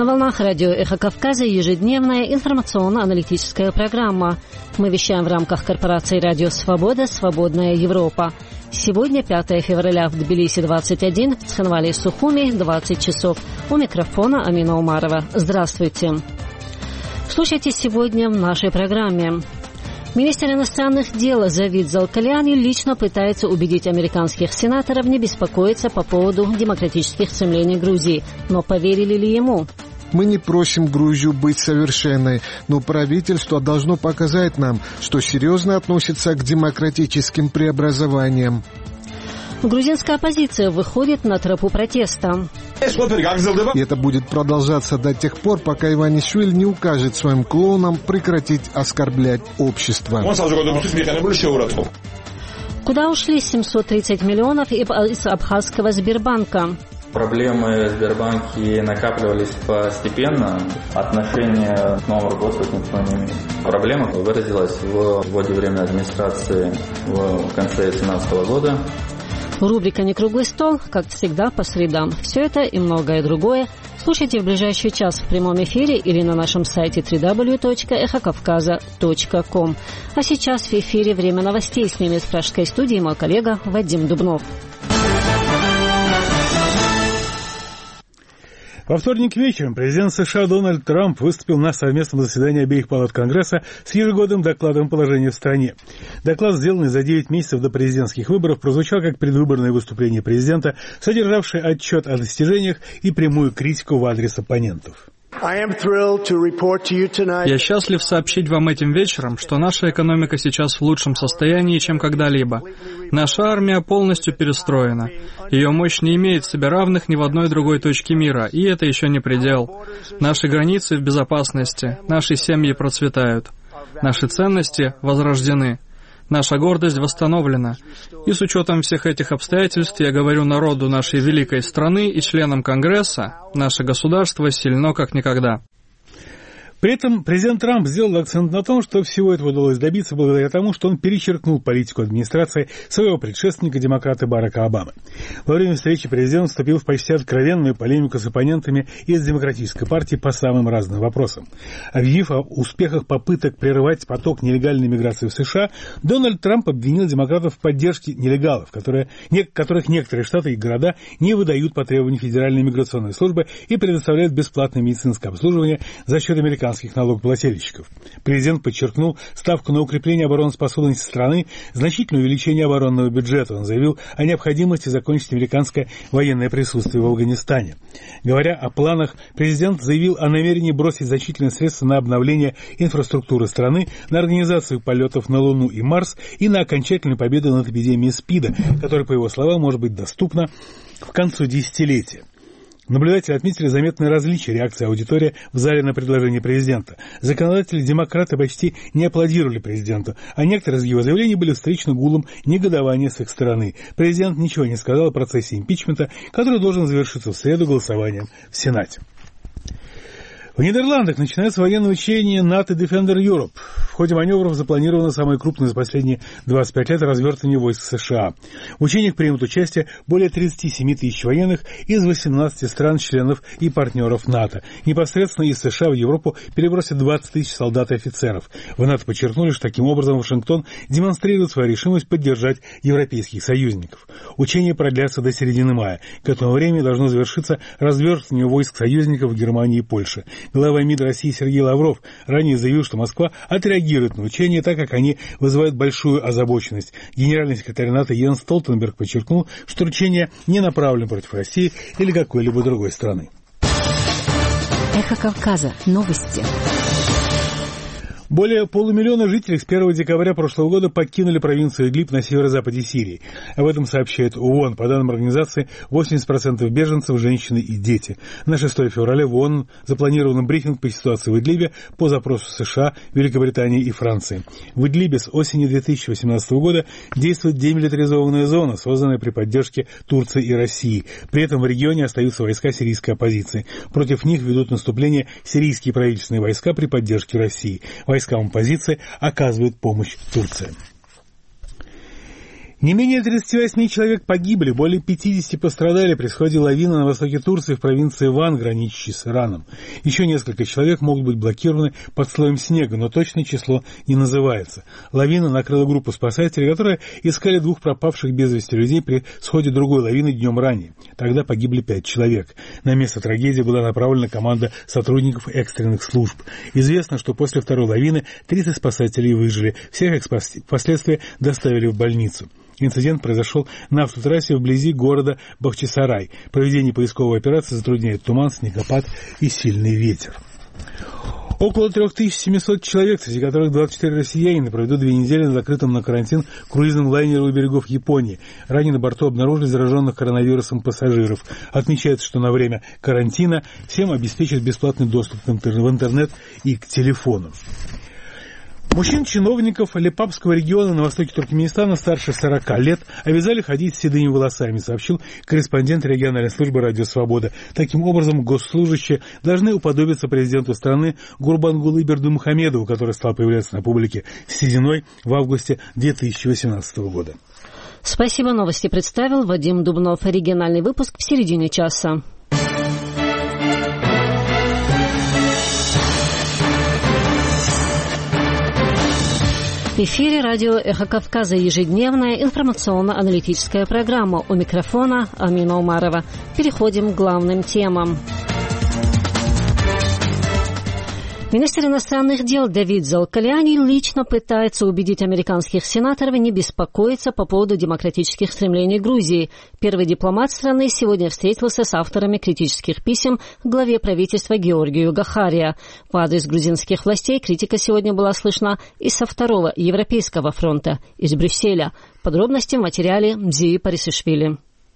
На волнах радио «Эхо Кавказа» ежедневная информационно-аналитическая программа. Мы вещаем в рамках корпорации «Радио Свобода. Свободная Европа». Сегодня 5 февраля, в Тбилиси 21, в Цхинвале и Сухуми 20 часов. У микрофона Амина Умарова. Здравствуйте. Слушайте сегодня в нашей программе. Министр иностранных дел Завид Залкаляни лично пытается убедить американских сенаторов не беспокоиться по поводу демократических стремлений Грузии. Но поверили ли ему? Мы не просим Грузию быть совершенной, но правительство должно показать нам, что серьезно относится к демократическим преобразованиям. Грузинская оппозиция выходит на тропу протеста. И это будет продолжаться до тех пор, пока Иванишвили не укажет своим клоунам прекратить оскорблять общество. Куда ушли 730 миллионов из абхазского Сбербанка? Проблемы в Сбербанке накапливались постепенно. Отношение к новому руководству никто не имеет. Проблема выразилась в вводе временной администрации в конце 2017 года. Рубрика «Не круглый стол», как всегда, по средам. Все это и многое другое слушайте в ближайший час в прямом эфире или на нашем сайте www.ekhokavkaza.com. А сейчас в эфире время новостей. С ними из пражской студии мой коллега Вадим Дубнов. Во вторник вечером президент США Дональд Трамп выступил на совместном заседании обеих палат Конгресса с ежегодным докладом положения в стране. Доклад, сделанный за 9 месяцев до президентских выборов, прозвучал как предвыборное выступление президента, содержавшее отчет о достижениях и прямую критику в адрес оппонентов. Я счастлив сообщить вам этим вечером, что наша экономика сейчас в лучшем состоянии, чем когда-либо. Наша армия полностью перестроена. Ее мощь не имеет себе равных ни в одной другой точке мира, и это еще не предел. Наши границы в безопасности, наши семьи процветают. Наши ценности возрождены. Наша гордость восстановлена. И с учетом всех этих обстоятельств я говорю народу нашей великой страны и членам Конгресса, наше государство сильно как никогда. При этом президент Трамп сделал акцент на том, что всего этого удалось добиться благодаря тому, что он перечеркнул политику администрации своего предшественника, демократа Барака Обамы. Во время встречи президент вступил в почти откровенную полемику с оппонентами из Демократической партии по самым разным вопросам. Объявив о успехах попыток прерывать поток нелегальной миграции в США, Дональд Трамп обвинил демократов в поддержке нелегалов, которых некоторые штаты и города не выдают по требованию Федеральной миграционной службы и предоставляют бесплатное медицинское обслуживание за счет американских налогоплательщиков. Президент подчеркнул ставку на укрепление обороноспособности страны, значительное увеличение оборонного бюджета. Он заявил о необходимости закончить американское военное присутствие в Афганистане. Говоря о планах, президент заявил о намерении бросить значительные средства на обновление инфраструктуры страны, на организацию полетов на Луну и Марс и на окончательную победу над эпидемией СПИДа, которая, по его словам, может быть доступна к концу десятилетия. Наблюдатели отметили заметное различие реакции аудитории в зале на предложение президента. Законодатели-демократы почти не аплодировали президенту, а некоторые из его заявлений были встречены гулом негодования с их стороны. Президент ничего не сказал о процессе импичмента, который должен завершиться в среду голосованием в Сенате. В Нидерландах начинается военное учение НАТО Defender Europe. В ходе маневров запланировано самое крупное за последние 25 лет развертывание войск США. В учениях примут участие более 37 тысяч военных из 18 стран-членов и партнеров НАТО. Непосредственно из США в Европу перебросят 20 тысяч солдат и офицеров. В НАТО подчеркнули, что таким образом Вашингтон демонстрирует свою решимость поддержать европейских союзников. Учения продлятся до середины мая. К этому времени должно завершиться развертывание войск союзников в Германии и Польше. Глава МИД России Сергей Лавров ранее заявил, что Москва отреагирует на учения, так как они вызывают большую озабоченность. Генеральный секретарь НАТО Йенс Столтенберг подчеркнул, что учения не направлены против России или какой-либо другой страны. Эхо Кавказа. Новости. Более полумиллиона жителей с 1 декабря прошлого года покинули провинцию Идлиб на северо-западе Сирии. Об этом сообщает ООН. По данным организации, 80% беженцев – женщины и дети. На 6 февраля в ООН запланирован брифинг по ситуации в Идлибе по запросу США, Великобритании и Франции. В Идлибе с осени 2018 года действует демилитаризованная зона, созданная при поддержке Турции и России. При этом в регионе остаются войска сирийской оппозиции. Против них ведут наступление сирийские правительственные войска при поддержке России. Войскам оппозиции оказывает помощь Турция. Не менее 38 человек погибли, более 50 пострадали при сходе лавины на востоке Турции в провинции Ван, граничащей с Ираном. Еще несколько человек могут быть блокированы под слоем снега, но точное число не называется. Лавина накрыла группу спасателей, которые искали 2 пропавших без вести людей при сходе другой лавины днем ранее. Тогда погибли 5 человек. На место трагедии была направлена команда сотрудников экстренных служб. Известно, что после второй лавины 30 спасателей выжили. Всех их впоследствии доставили в больницу. Инцидент произошел на автотрассе вблизи города Бахчисарай. Проведение поисковой операции затрудняет туман, снегопад и сильный ветер. Около 3700 человек, среди которых 24 россиянина, проведут 2 недели на закрытом на карантин круизном лайнере у берегов Японии. Ранее на борту обнаружили зараженных коронавирусом пассажиров. Отмечается, что на время карантина всем обеспечат бесплатный доступ в интернет и к телефону. Мужчин-чиновников Алепапского региона на востоке Туркменистана старше 40 лет обязали ходить с седыми волосами, сообщил корреспондент региональной службы «Радио Свобода». Таким образом, госслужащие должны уподобиться президенту страны Гурбангулы Бердымухамедову, который стал появляться на публике с сединой в августе 2018 года. Спасибо, новости представил Вадим Дубнов. Региональный выпуск в середине часа. В эфире радио «Эхо Кавказа», ежедневная информационно-аналитическая программа. У микрофона Амина Умарова. Переходим к главным темам. Министр иностранных дел Давид Залкаляни лично пытается убедить американских сенаторов не беспокоиться по поводу демократических стремлений Грузии. Первый дипломат страны сегодня встретился с авторами критических писем главе правительства Георгию Гахария. В адрес грузинских властей критика сегодня была слышна и со второго Европейского фронта, из Брюсселя. Подробности в материале Мзии Парисишвили.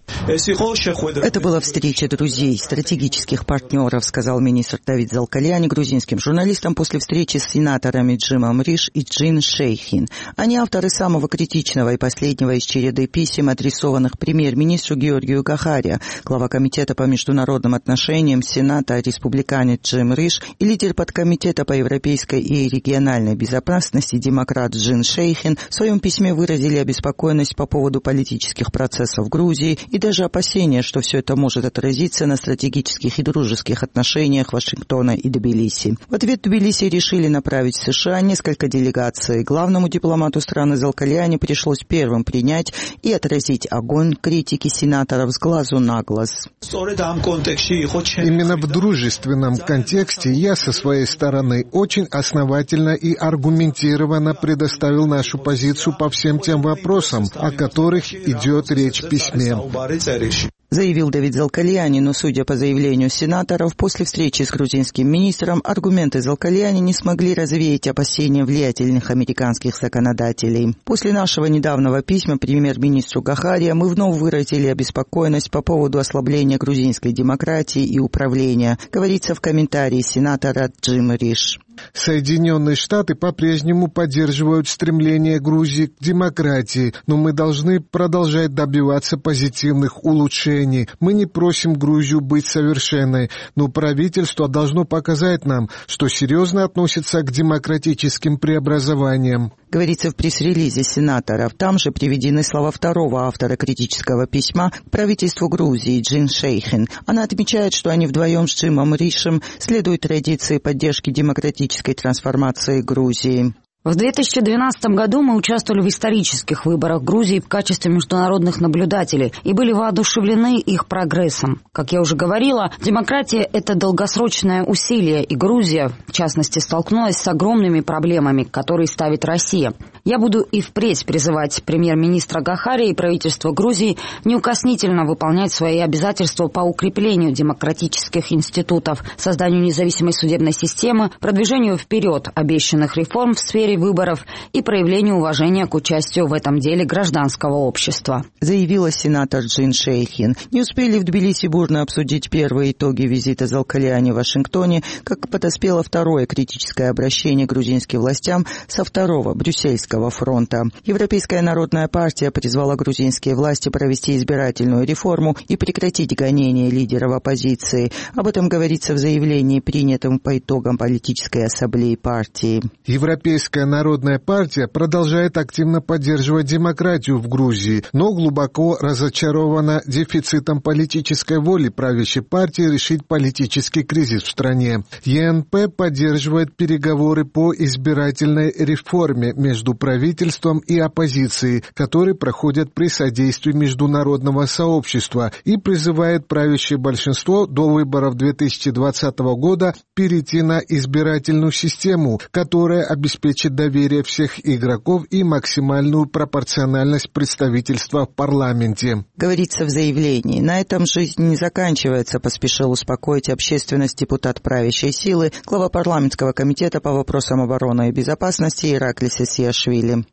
Это была встреча друзей, стратегических партнеров, сказал министр Давид Залкаляни грузинским журналистам после встречи с сенаторами Джимом Риш и Джин Шейхин. Они авторы самого критичного и последнего из череды писем, адресованных премьер-министру Георгию Гахария. Глава комитета по международным отношениям Сената республиканец Джим Риш и лидер подкомитета по европейской и региональной безопасности демократ Джин Шейхин в своем письме выразили обеспокоенность по поводу политических процессов в Грузии и даже опасения, что все это может отразиться на стратегических и дружеских отношениях Вашингтона и Тбилиси. В ответ Тбилиси решили направить в США несколько делегаций. Главному дипломату страны Залкаляни пришлось первым принять и отразить огонь критики сенаторов с глазу на глаз. Именно в дружественном контексте я со своей стороны очень основательно и аргументированно предоставил нашу позицию по всем тем вопросам, о которых идет речь в письме. Заявил Давид Залкаляни, но, судя по заявлению сенаторов, после встречи с грузинским министром аргументы Залкаляни не смогли развеять опасения влиятельных американских законодателей. После нашего недавнего письма премьер-министру Гахария мы вновь выразили обеспокоенность по поводу ослабления грузинской демократии и управления, говорится в комментарии сенатора Джима Риш. Соединенные Штаты по-прежнему поддерживают стремление Грузии к демократии, но мы должны продолжать добиваться позитивных улучшений. Мы не просим Грузию быть совершенной, но правительство должно показать нам, что серьезно относится к демократическим преобразованиям. Говорится в пресс-релизе сенаторов. Там же приведены слова второго автора критического письма к правительству Грузии Джин Шейхин. Она отмечает, что они вдвоем с Джимом Ришем следуют традиции поддержки демократической трансформации Грузии. В 2012 году мы участвовали в исторических выборах Грузии в качестве международных наблюдателей и были воодушевлены их прогрессом. Как я уже говорила, демократия – это долгосрочное усилие, и Грузия, в частности, столкнулась с огромными проблемами, которые ставит Россия. Я буду и впредь призывать премьер-министра Гахария и правительство Грузии неукоснительно выполнять свои обязательства по укреплению демократических институтов, созданию независимой судебной системы, продвижению вперед обещанных реформ в сфере выборов и проявлению уважения к участию в этом деле гражданского общества. Заявила сенатор Джин Шейхин. Не успели в Тбилиси бурно обсудить первые итоги визита Залкаляни в Вашингтоне, как подоспело второе критическое обращение к грузинским властям со второго Брюссельского фронта. Европейская народная партия призвала грузинские власти провести избирательную реформу и прекратить гонения лидеров оппозиции. Об этом говорится в заявлении, принятом по итогам политической ассамблеи партии. Европейская Грузинская народная партия продолжает активно поддерживать демократию в Грузии, но глубоко разочарована дефицитом политической воли правящей партии решить политический кризис в стране. ЕНП поддерживает переговоры по избирательной реформе между правительством и оппозицией, которые проходят при содействии международного сообщества, и призывает правящее большинство до выборов 2020 года перейти на избирательную систему, которая обеспечит доверие всех игроков и максимальную пропорциональность представительства в парламенте. Говорится в заявлении. На этом жизнь не заканчивается, поспешил успокоить общественность депутат правящей силы, глава парламентского комитета по вопросам обороны и безопасности Ираклис Исиашвили.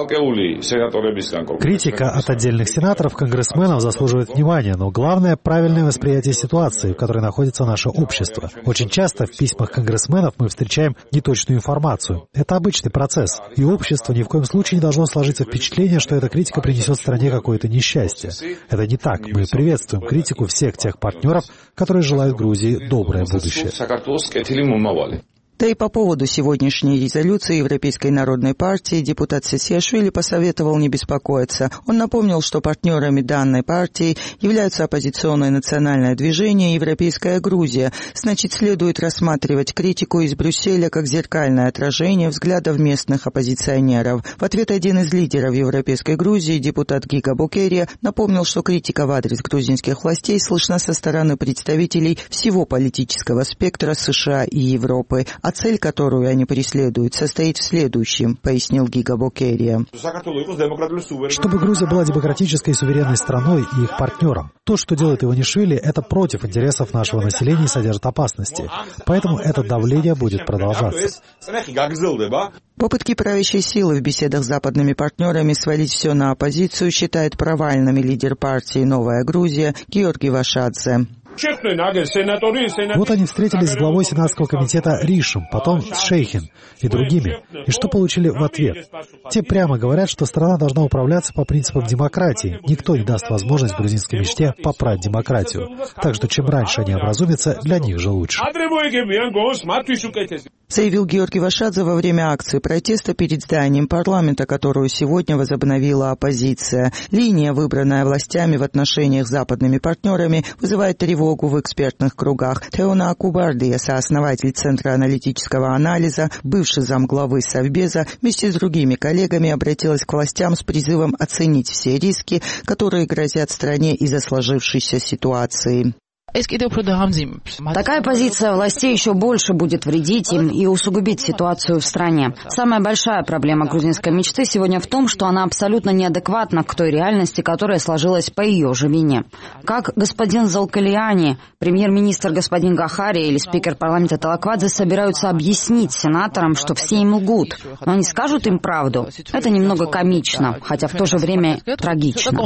Критика от отдельных сенаторов, конгрессменов заслуживает внимания, но главное – правильное восприятие ситуации, в которой находится наше общество. Очень часто в письмах конгрессменов мы встречаем неточную информацию. Это обычный процесс, и общество ни в коем случае не должно сложиться впечатление, что эта критика принесет стране какое-то несчастье. Это не так. Мы приветствуем критику всех тех партнеров, которые желают Грузии доброе будущее. Да и по поводу сегодняшней резолюции Европейской народной партии депутат Сисиашвили посоветовал не беспокоиться. Он напомнил, что партнерами данной партии являются оппозиционное национальное движение «Европейская Грузия». Значит, следует рассматривать критику из Брюсселя как зеркальное отражение взглядов местных оппозиционеров. В ответ один из лидеров Европейской Грузии, депутат Гига Букерия, напомнил, что критика в адрес грузинских властей слышна со стороны представителей всего политического спектра США и Европы. А цель, которую они преследуют, состоит в следующем, пояснил Гига Букерия. Чтобы Грузия была демократической и суверенной страной и их партнером. То, что делает Иванишвили, это против интересов нашего населения и содержит опасности. Поэтому это давление будет продолжаться. Попытки правящей силы в беседах с западными партнерами свалить все на оппозицию считает провальными лидер партии «Новая Грузия» Георгий Вашадзе. Вот они встретились с главой Сенатского комитета Ришем, потом с Шейхин и другими. И что получили в ответ? Те прямо говорят, что страна должна управляться по принципам демократии. Никто не даст возможность грузинской мечте поправить демократию. Так что чем раньше они образумятся, для них же лучше. Заявил Георгий Вашадзе во время акции протеста перед зданием парламента, которую сегодня возобновила оппозиция. Линия, выбранная властями в отношениях с западными партнерами, вызывает тревогу в экспертных кругах. Теона Акубардия, сооснователь Центра аналитического анализа, бывший замглавы Совбеза, вместе с другими коллегами обратилась к властям с призывом оценить все риски, которые грозят стране из-за сложившейся ситуации. Такая позиция властей еще больше будет вредить им и усугубить ситуацию в стране. Самая большая проблема грузинской мечты сегодня в том, что она абсолютно неадекватна к той реальности, которая сложилась по ее же вине. Как господин Залкалиани, премьер-министр господин Гахари или спикер парламента Талаквадзе собираются объяснить сенаторам, что все им лгут, но они скажут им правду. Это немного комично, хотя в то же время трагично.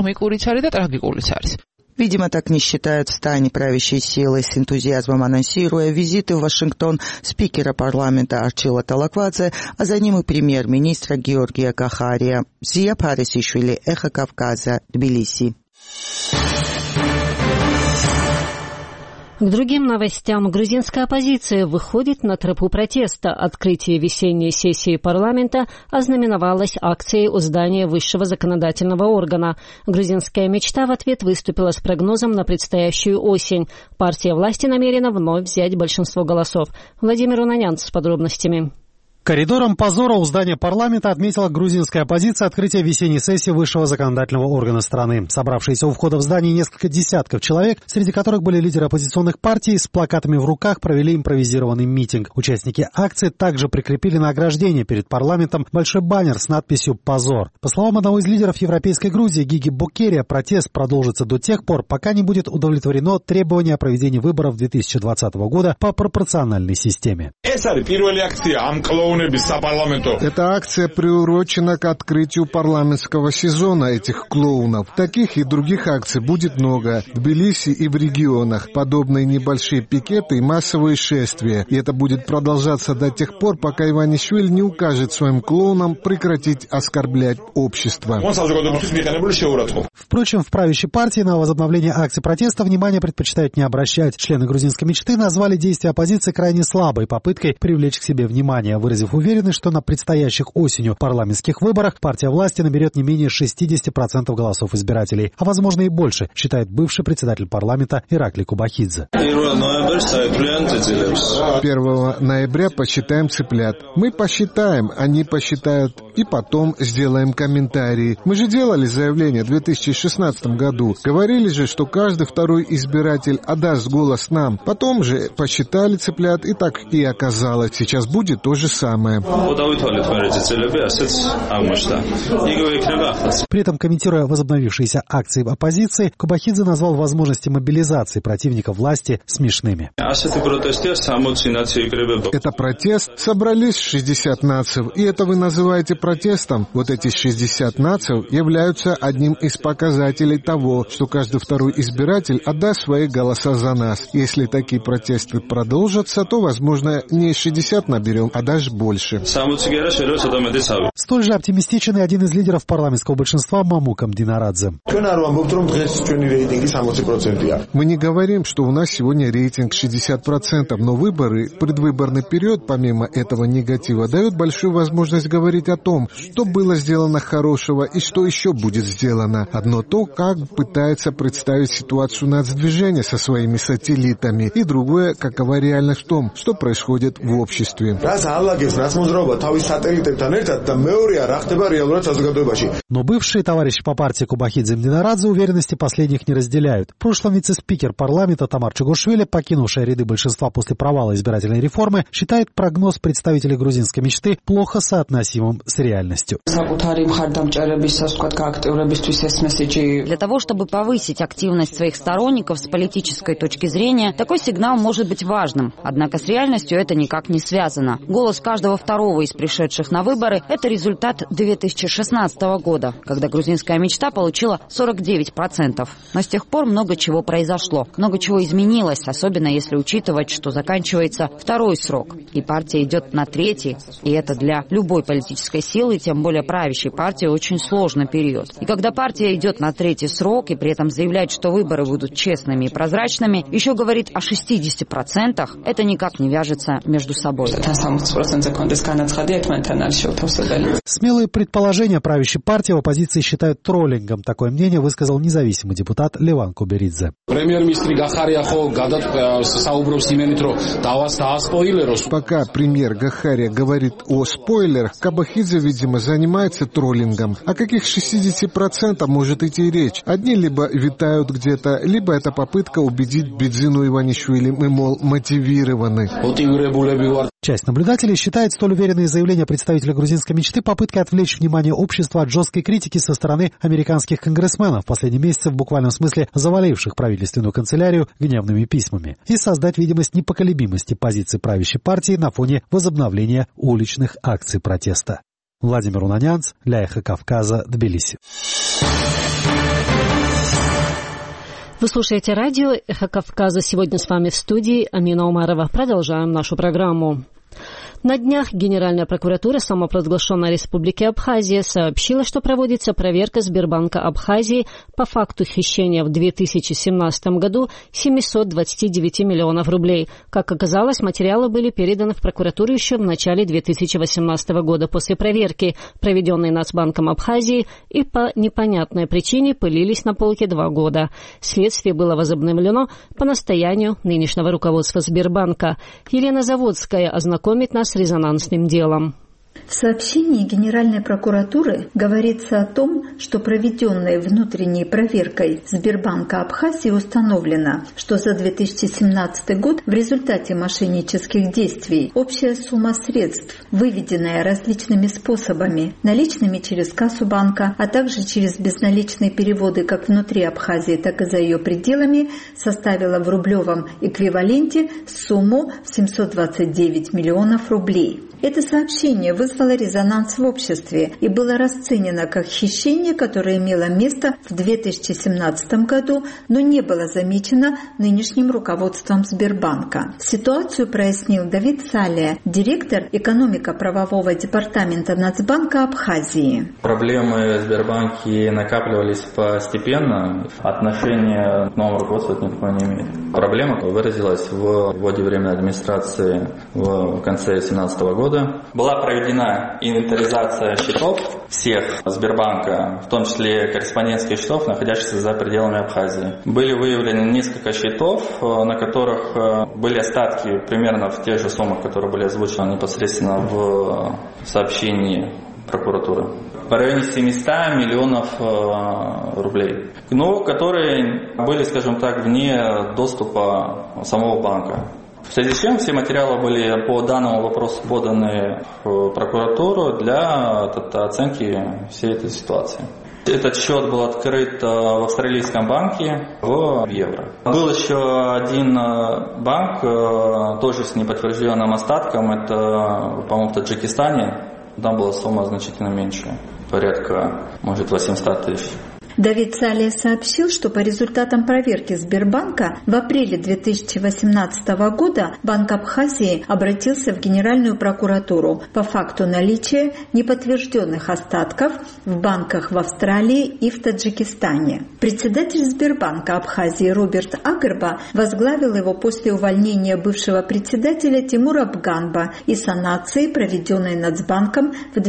Видимо, так не считают в стане правящей силы, с энтузиазмом анонсируя визиты в Вашингтон спикера парламента Арчила Талаквадзе, а за ним и премьер-министра Георгия Гахария. Зия Парисишвили, Эхо Кавказа, Тбилиси. К другим новостям. Грузинская оппозиция выходит на тропу протеста. Открытие весенней сессии парламента ознаменовалось акцией у здания высшего законодательного органа. Грузинская мечта в ответ выступила с прогнозом на предстоящую осень. Партия власти намерена вновь взять большинство голосов. Владимир Унанян с подробностями. Коридором позора у здания парламента отметила грузинская оппозиция открытие весенней сессии высшего законодательного органа страны. Собравшиеся у входа в здание несколько десятков человек, среди которых были лидеры оппозиционных партий, с плакатами в руках провели импровизированный митинг. Участники акции также прикрепили на ограждение перед парламентом большой баннер с надписью «Позор». По словам одного из лидеров Европейской Грузии Гиги Букерия, протест продолжится до тех пор, пока не будет удовлетворено требование о проведении выборов 2020 года по пропорциональной системе. Эта акция приурочена к открытию парламентского сезона этих клоунов. Таких и других акций будет много. В Тбилиси и в регионах подобные небольшие пикеты и массовые шествия. И это будет продолжаться до тех пор, пока Иванишвили не укажет своим клоунам прекратить оскорблять общество. Впрочем, в правящей партии на возобновление акций протеста внимание предпочитают не обращать. Члены грузинской мечты назвали действия оппозиции крайне слабой попыткой привлечь к себе внимание, выразив выразив уверенность, что на предстоящих осенью парламентских выборах партия власти наберет не менее 60% голосов избирателей, а возможно и больше, считает бывший председатель парламента Иракли Кубахидзе. 1 ноября посчитаем цыплят. Мы посчитаем, они посчитают, и потом сделаем комментарии. Мы же делали заявление в 2016 году. Говорили же, что каждый второй избиратель отдаст голос нам. Потом же посчитали цыплят, и так и оказалось. Сейчас будет то же самое. При этом, комментируя возобновившиеся акции оппозиции, Кубахидзе назвал возможности мобилизации противников власти смешными. Это протест. Собрались 60 наций, и это вы называете протестом? Вот эти 60 наций являются одним из показателей того, что каждый второй избиратель отдаст свои голоса за нас. Если такие протесты продолжатся, то, возможно, не 60 наберем, а даже больше. Столь же оптимистичен и один из лидеров парламентского большинства Мамука Мдинарадзе. Мы не говорим, что у нас сегодня рейтинг 60%, но выборы, предвыборный период, помимо этого негатива, дают большую возможность говорить о том, что было сделано хорошего и что еще будет сделано. Одно то, как пытается представить ситуацию нацдвижения со своими сателлитами, и другое, какова реальность в том, что происходит в обществе. Но бывшие товарищи по партии Кубахидзе и Мдинарадзе уверенности последних не разделяют. В прошлом вице-спикер парламента Тамар Чугушвили, покинувшая ряды большинства после провала избирательной реформы, считает прогноз представителей грузинской мечты плохо соотносимым с реальностью. Для того, чтобы повысить активность своих сторонников с политической точки зрения, такой сигнал может быть важным. Однако с реальностью это никак не связано. Голос каждого второго из пришедших на выборы – это результат 2016 года, когда грузинская мечта получила 49%. Но с тех пор много чего произошло, много чего изменилось, особенно если учитывать, что заканчивается второй срок, и партия идет на третий, и это для любой политической силы, тем более правящей партии, очень сложный период. И когда партия идет на третий срок и при этом заявляет, что выборы будут честными и прозрачными, еще говорит о 60%, это никак не вяжется между собой. Смелые предположения правящей партии в оппозиции считают троллингом. Такое мнение высказал независимый депутат Леван Куберидзе. Пока премьер Гахария говорит о спойлерах, Кубахидзе, видимо, занимается троллингом. О каких 60% может идти речь? Одни либо витают где-то, либо это попытка убедить Бедзину Иванишвили, мы, мол, мотивированы. Часть наблюдателей считает столь уверенные заявления представителя грузинской мечты попыткой отвлечь внимание общества от жесткой критики со стороны американских конгрессменов в последние месяцы в буквальном смысле заваливших правительственную канцелярию гневными письмами, и создать видимость непоколебимости позиции правящей партии на фоне возобновления уличных акций протеста. Владимир Унанянц, для Эхо Кавказа, Тбилиси. Вы слушаете радио «Эхо Кавказа». Сегодня с вами в студии Амина Умарова. Продолжаем нашу программу. На днях Генеральная прокуратура самопровозглашенной Республики Абхазия сообщила, что проводится проверка Сбербанка Абхазии по факту хищения в 2017 году 729 миллионов рублей. Как оказалось, материалы были переданы в прокуратуру еще в начале 2018 года после проверки, проведенной Нацбанком Абхазии, и по непонятной причине пылились на полке 2 года. Следствие было возобновлено по настоянию нынешнего руководства Сбербанка. Елена Заводская ознакомит нас с резонансным делом. В сообщении Генеральной прокуратуры говорится о том, что проведенной внутренней проверкой Сбербанка Абхазии установлено, что за 2017 год в результате мошеннических действий общая сумма средств, выведенная различными способами, наличными через кассу банка, а также через безналичные переводы как внутри Абхазии, так и за ее пределами, составила в рублевом эквиваленте сумму в 729 миллионов рублей. Это сообщение вызвало резонанс в обществе и было расценено как хищение, которое имело место в 2017 году, но не было замечено нынешним руководством Сбербанка. Ситуацию прояснил Давид Салия, директор экономико-правового департамента Нацбанка Абхазии. Проблемы в Сбербанке накапливались постепенно. Отношение к новому руководству никакого не имеет. Проблема выразилась в вводе временной администрации в конце 2017 года. Была проведена инвентаризация счетов всех Сбербанка, в том числе корреспондентских счетов, находящихся за пределами Абхазии. Были выявлены несколько счетов, на которых были остатки примерно в тех же суммах, которые были озвучены непосредственно в сообщении прокуратуры. В районе 700 миллионов рублей, но которые были, скажем так, вне доступа самого банка. В связи с чем все материалы были по данному вопросу поданы в прокуратуру для оценки всей этой ситуации. Этот счет был открыт в австралийском банке в евро. Был еще один банк, тоже с неподтвержденным остатком, это, по-моему, в Таджикистане. Там была сумма значительно меньше, порядка, может, 800 тысяч. Давид Салия сообщил, что по результатам проверки Сбербанка в апреле 2018 года Банк Абхазии обратился в Генеральную прокуратуру по факту наличия неподтвержденных остатков в банках в Австралии и в Таджикистане. Председатель Сбербанка Абхазии Роберт Агарба возглавил его после увольнения бывшего председателя Тимура Бганба и санации, проведенной Нацбанком в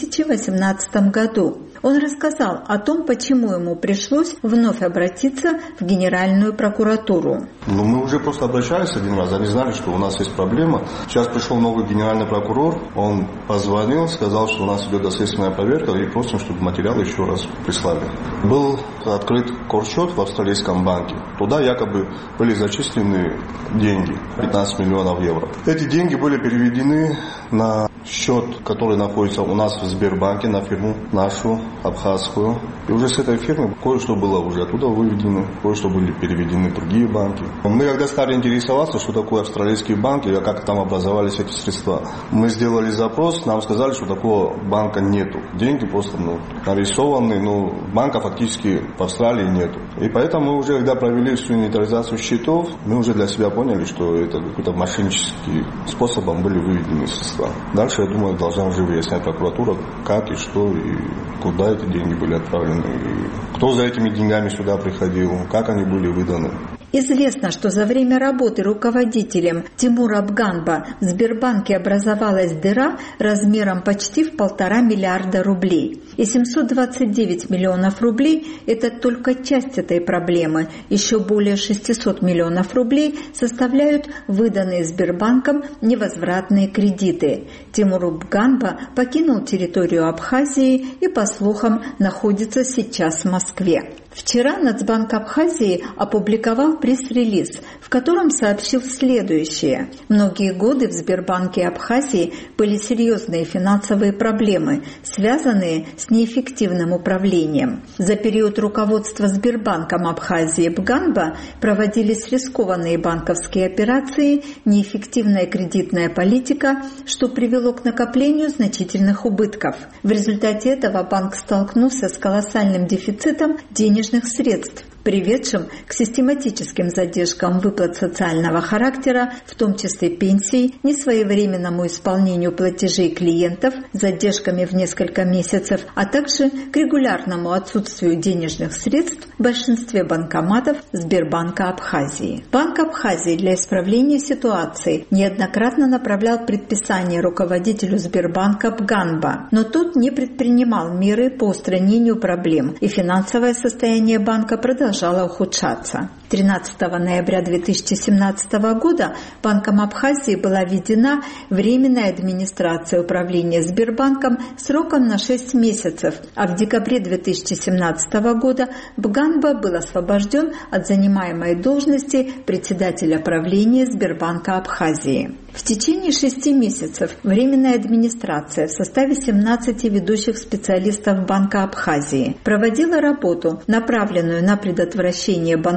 2018 году. Он рассказал о том, почему ему пришлось вновь обратиться в Генеральную прокуратуру. Мы уже просто обращались один раз, они знали, что у нас есть проблема. Сейчас пришел новый генеральный прокурор, он позвонил, сказал, что у нас идет доследственная проверка и просим, чтобы материалы еще раз прислали. Был открыт корсчет в австралийском банке. Туда якобы были зачислены деньги, 15 миллионов евро. Эти деньги были переведены на счет, который находится у нас в Сбербанке, на фирму нашу, абхазскую. И уже с этой фирмы кое-что было уже оттуда выведено, кое-что были переведены в другие банки. Мы когда стали интересоваться, что такое австралийские банки, и как там образовались эти средства, мы сделали запрос, нам сказали, что такого банка нету. Деньги просто нарисованы, но банка фактически в Австралии нету. И поэтому мы уже, когда провели всю инвентаризацию счетов, мы уже для себя поняли, что это какой-то мошенническим способом были выведены средства. Дальше, я думаю, должна уже выяснять прокуратура, как и что, и куда эти деньги были отправлены, и кто за этими деньгами сюда приходил, как они были выданы. Известно, что за время работы руководителем Тимура Бганба в Сбербанке образовалась дыра размером почти в 1,5 миллиарда рублей. И 729 миллионов рублей – это только часть этой проблемы. Еще более 600 миллионов рублей составляют выданные Сбербанком невозвратные кредиты. Тимур Бганба покинул территорию Абхазии и, по слухам, находится сейчас в Москве. Вчера Нацбанк Абхазии опубликовал пресс-релиз, в котором сообщил следующее. Многие годы в Сбербанке Абхазии были серьезные финансовые проблемы, связанные с неэффективным управлением. За период руководства Сбербанком Абхазии Бганба проводились рискованные банковские операции, неэффективная кредитная политика, что привело к накоплению значительных убытков. В результате этого банк столкнулся с колоссальным дефицитом денежных средств, приведшим к систематическим задержкам выплат социального характера, в том числе пенсий, несвоевременному исполнению платежей клиентов, задержками в несколько месяцев, а также к регулярному отсутствию денежных средств в большинстве банкоматов Сбербанка Абхазии. Банк Абхазии для исправления ситуации неоднократно направлял предписания руководителю Сбербанка Бганба, но тот не предпринимал меры по устранению проблем, и финансовое состояние банка продолжало ухудшаться. 13 ноября 2017 года Банком Абхазии была введена Временная администрация управления Сбербанком сроком на 6 месяцев, а в декабре 2017 года Бганба был освобожден от занимаемой должности председателя правления Сбербанка Абхазии. В течение 6 месяцев Временная администрация в составе 17 ведущих специалистов Банка Абхазии проводила работу, направленную на предотвращение банкротств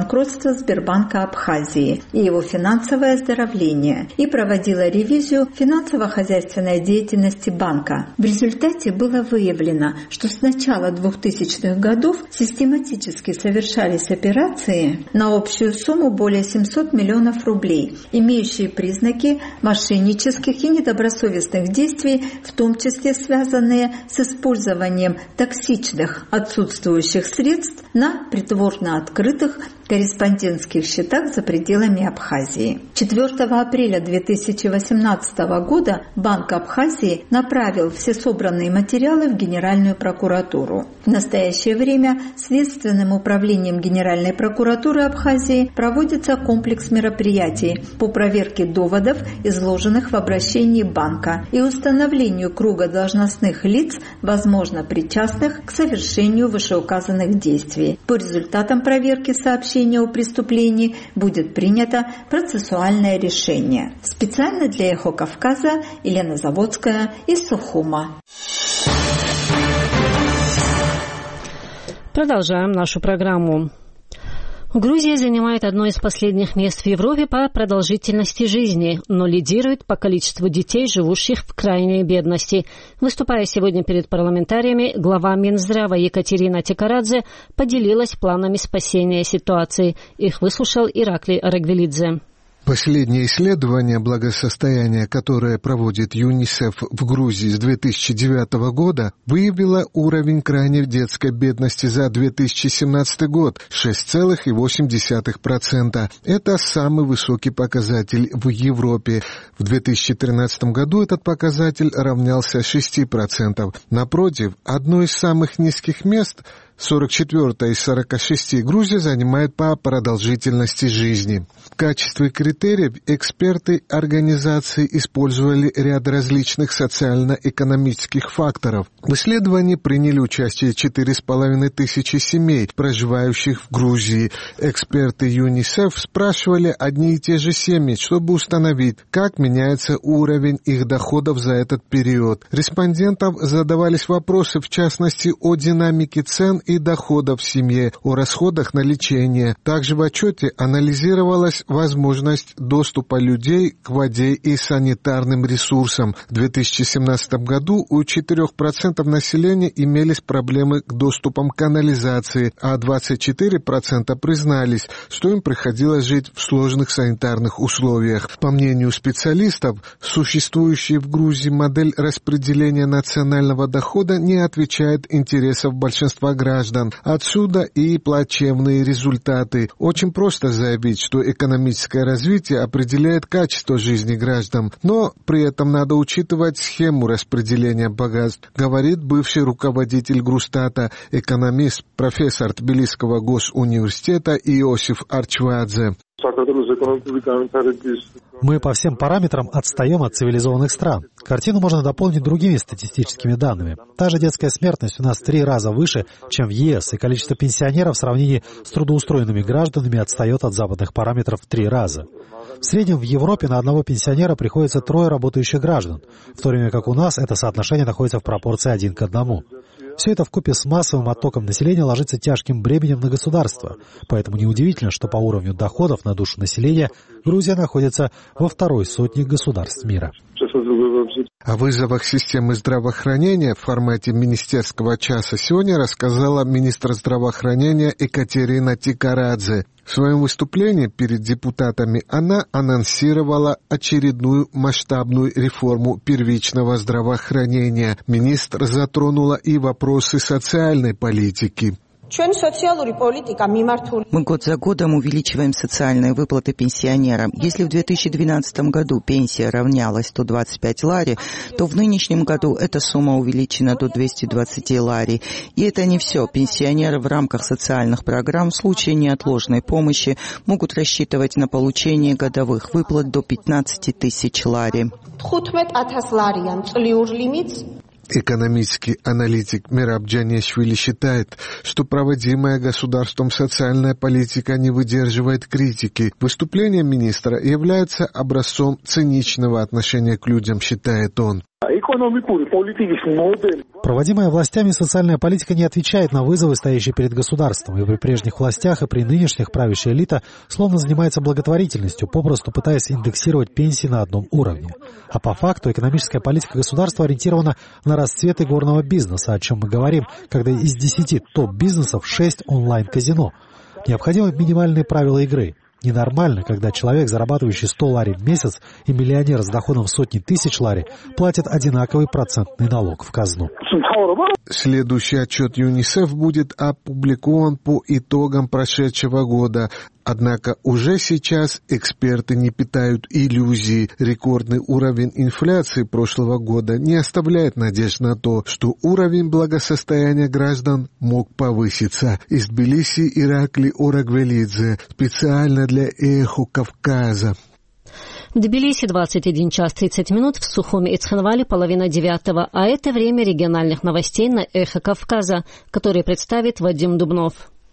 руководство Сбербанка Абхазии и его финансовое оздоровление и проводила ревизию финансово-хозяйственной деятельности банка. В результате было выявлено, что с начала 2000-х годов систематически совершались операции на общую сумму более 700 миллионов рублей, имеющие признаки мошеннических и недобросовестных действий, в том числе связанные с использованием токсичных отсутствующих средств на притворно открытых корреспондентских счетах за пределами Абхазии. 4 апреля 2018 года Банк Абхазии направил все собранные материалы в Генеральную прокуратуру. В настоящее время Следственным управлением Генеральной прокуратуры Абхазии проводится комплекс мероприятий по проверке доводов, изложенных в обращении банка, и установлению круга должностных лиц, возможно причастных к совершению вышеуказанных действий. По результатам проверки сообщения о преступлении будет принято процессуальное решение. Специально для «Эхо Кавказа» Елена Заводская из Сухума. Продолжаем нашу программу. Грузия занимает одно из последних мест в Европе по продолжительности жизни, но лидирует по количеству детей, живущих в крайней бедности. Выступая сегодня перед парламентариями, глава Минздрава Екатерина Тикарадзе поделилась планами спасения ситуации. Их выслушал Ираклий Арагвелидзе. Последнее исследование благосостояния, которое проводит ЮНИСЕФ в Грузии с 2009 года, выявило уровень крайней детской бедности за 2017 год – 6,8%. Это самый высокий показатель в Европе. В 2013 году этот показатель равнялся 6%. Напротив, одно из самых низких мест – 44 из 46 Грузия занимает по продолжительности жизни. В качестве критериев эксперты организации использовали ряд различных социально-экономических факторов. В исследовании приняли участие 4,5 тысячи семей, проживающих в Грузии. Эксперты ЮНИСЕФ спрашивали одни и те же семьи, чтобы установить, как меняется уровень их доходов за этот период. Респондентам задавались вопросы, в частности, о динамике цен и доходов в семье, о расходах на лечение. Также в отчете анализировалась возможность доступа людей к воде и санитарным ресурсам. В 2017 году у 4% населения имелись проблемы к доступам к канализации, а 24% признались, что им приходилось жить в сложных санитарных условиях. По мнению специалистов, существующая в Грузии модель распределения национального дохода не отвечает интересам большинства граждан. Отсюда и плачевные результаты. Очень просто заявить, что экономическое развитие определяет качество жизни граждан, но при этом надо учитывать схему распределения богатств, говорит бывший руководитель Грустата, экономист, профессор Тбилисского госуниверситета Иосиф Арчвадзе. Мы по всем параметрам отстаем от цивилизованных стран. Картину можно дополнить другими статистическими данными. Та же детская смертность у нас в 3 раза выше, чем в ЕС, и количество пенсионеров в сравнении с трудоустроенными гражданами отстает от западных параметров в 3 раза. В среднем в Европе на одного пенсионера приходится 3 работающих граждан, в то время как у нас это соотношение находится в пропорции 1 к 1. Все это вкупе с массовым оттоком населения ложится тяжким бременем на государство. Поэтому неудивительно, что по уровню доходов на душу населения Грузия находится во 2-й сотне государств мира. О вызовах системы здравоохранения в формате министерского часа сегодня рассказала министр здравоохранения Екатерина Тикарадзе. В своем выступлении перед депутатами она анонсировала очередную масштабную реформу первичного здравоохранения. Министр затронула и вопросы социальной политики. Мы год за годом увеличиваем социальные выплаты пенсионерам. Если в 2012 году пенсия равнялась 125 лари, то в нынешнем году эта сумма увеличена до 220 лари. И это не все. Пенсионеры в рамках социальных программ в случае неотложной помощи могут рассчитывать на получение годовых выплат до 15 тысяч лари. Экономический аналитик Мераб Джанешвили считает, что проводимая государством социальная политика не выдерживает критики. Выступление министра является образцом циничного отношения к людям, считает он. Проводимая властями социальная политика не отвечает на вызовы, стоящие перед государством, и при прежних властях, и при нынешних правящая элита словно занимается благотворительностью, попросту пытаясь индексировать пенсии на одном уровне. А по факту экономическая политика государства ориентирована на расцвет игорного бизнеса, о чем мы говорим, когда из 10 топ-бизнесов 6 онлайн-казино. Необходимы минимальные правила игры. Ненормально, когда человек, зарабатывающий 100 лари в месяц, и миллионер с доходом в сотни тысяч лари платят одинаковый процентный налог в казну. Следующий отчет ЮНИСЕФ будет опубликован по итогам прошедшего года. Однако уже сейчас эксперты не питают иллюзий. Рекордный уровень инфляции прошлого года не оставляет надежд на то, что уровень благосостояния граждан мог повыситься. Из Тбилиси Иракли Орагвелидзе специально для «Эхо Кавказа». В Тбилиси 21 час 30 минут, в Сухуми и Цхинвале 8:30, а это время региональных новостей на «Эхо Кавказа», который представит Вадим Дубнов.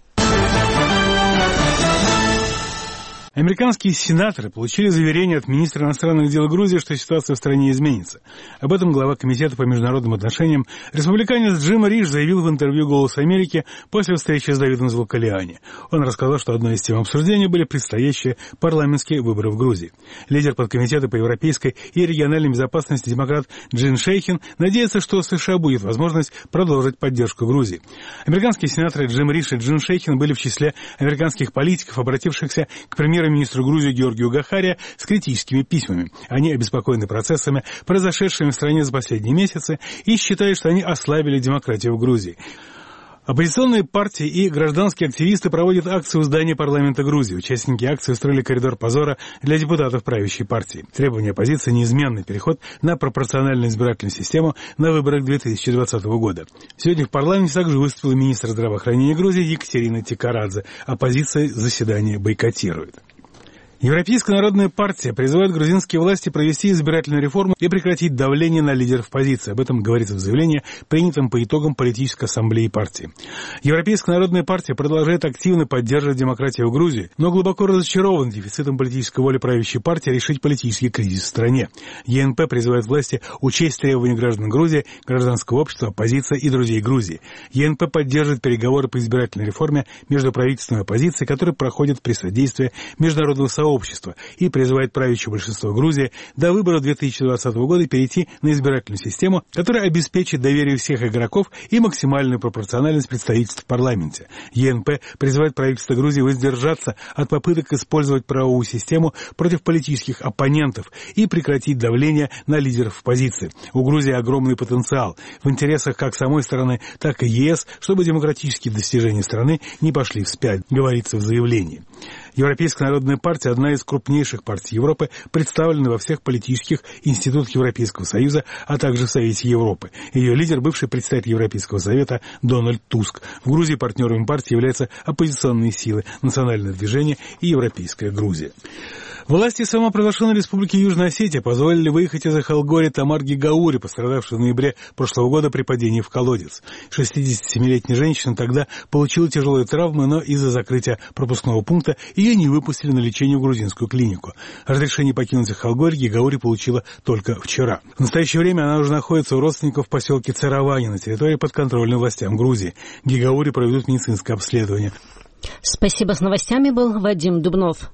Американские сенаторы получили заверение от министра иностранных дел Грузии, что ситуация в стране изменится. Об этом глава Комитета по международным отношениям республиканец Джим Риш заявил в интервью «Голосу Америки» после встречи с Давидом Залкалиани. Он рассказал, что одной из тем обсуждения были предстоящие парламентские выборы в Грузии. Лидер подкомитета по европейской и региональной безопасности демократ Джин Шейхин надеется, что США будет возможность продолжить поддержку Грузии. Американские сенаторы Джим Риш и Джин Шейхин были в числе американских политиков, обратившихся к премьер-министру Грузии Георгию Гахари с критическими письмами. Они обеспокоены процессами, произошедшими в стране за последние месяцы, и считают, что они ослабили демократию в Грузии. Оппозиционные партии и гражданские активисты проводят акцию у здания парламента Грузии. Участники акции устроили коридор позора для депутатов правящей партии. Требования оппозиции – неизменный переход на пропорциональную избирательную систему на выборах 2020 года. Сегодня в парламенте также выступил министр здравоохранения Грузии Екатерина Тикарадзе. Оппозиция заседание бойкотирует. Европейская народная партия призывает грузинские власти провести избирательную реформу и прекратить давление на лидеров оппозиции. Об этом говорится в заявлении, принятом по итогам политической ассамблеи партии. Европейская народная партия продолжает активно поддерживать демократию в Грузии, но глубоко разочарован дефицитом политической воли правящей партии решить политический кризис в стране. ЕНП призывает власти учесть требования граждан Грузии, гражданского общества, оппозиции и друзей Грузии. ЕНП поддерживает переговоры по избирательной реформе между правительством и оппозицией, которые проходят при содействии международного сообщества, и призывает правящее большинство Грузии до выборов 2020 года перейти на избирательную систему, которая обеспечит доверие всех игроков и максимальную пропорциональность представительств в парламенте. ЕНП призывает правительство Грузии воздержаться от попыток использовать правовую систему против политических оппонентов и прекратить давление на лидеров оппозиции. У Грузии огромный потенциал в интересах как самой страны, так и ЕС, чтобы демократические достижения страны не пошли вспять, говорится в заявлении. Европейская народная партия – одна из крупнейших партий Европы, представлена во всех политических институтах Европейского Союза, а также в Совете Европы. Ее лидер – бывший председатель Европейского Совета Дональд Туск. В Грузии партнерами партии являются оппозиционные силы, Национальное движение и Европейская Грузия. Власти самопровозглашенной республики Южная Осетия позволили выехать из Ахалгори Тамар Гигаури, пострадавшей в ноябре прошлого года при падении в колодец. 67-летняя женщина тогда получила тяжелые травмы, но из-за закрытия пропускного пункта ее не выпустили на лечение в грузинскую клинику. Разрешение покинуть Ахалгори Гигаури получила только вчера. В настоящее время она уже находится у родственников в поселке Царавани на территории подконтрольной властям Грузии. Гигаури проведут медицинское обследование. Спасибо. С новостями был Вадим Дубнов.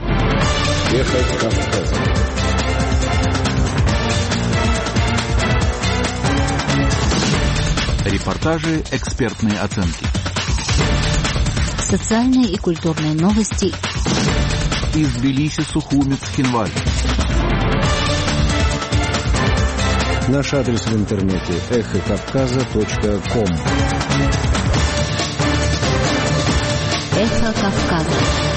Эхо Кавказа. Репортажи, экспертные оценки. Социальные и культурные новости. Из Тбилиси, Сухуми, Цхинваль. Наш адрес в интернете эхокавказа.ком. Эхо Кавказа.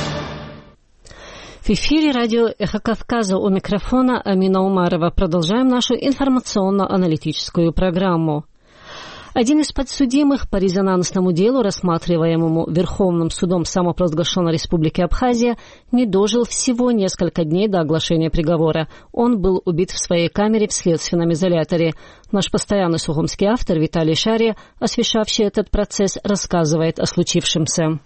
В эфире радио «Эхо Кавказа», у микрофона Амина Умарова. Продолжаем нашу информационно-аналитическую программу. Один из подсудимых по резонансному делу, рассматриваемому Верховным судом самопровозглашенной Республики Абхазия, не дожил всего несколько дней до оглашения приговора. Он был убит в своей камере в следственном изоляторе. Наш постоянный сухумский автор Виталий Шария, освещавший этот процесс, рассказывает о случившемся.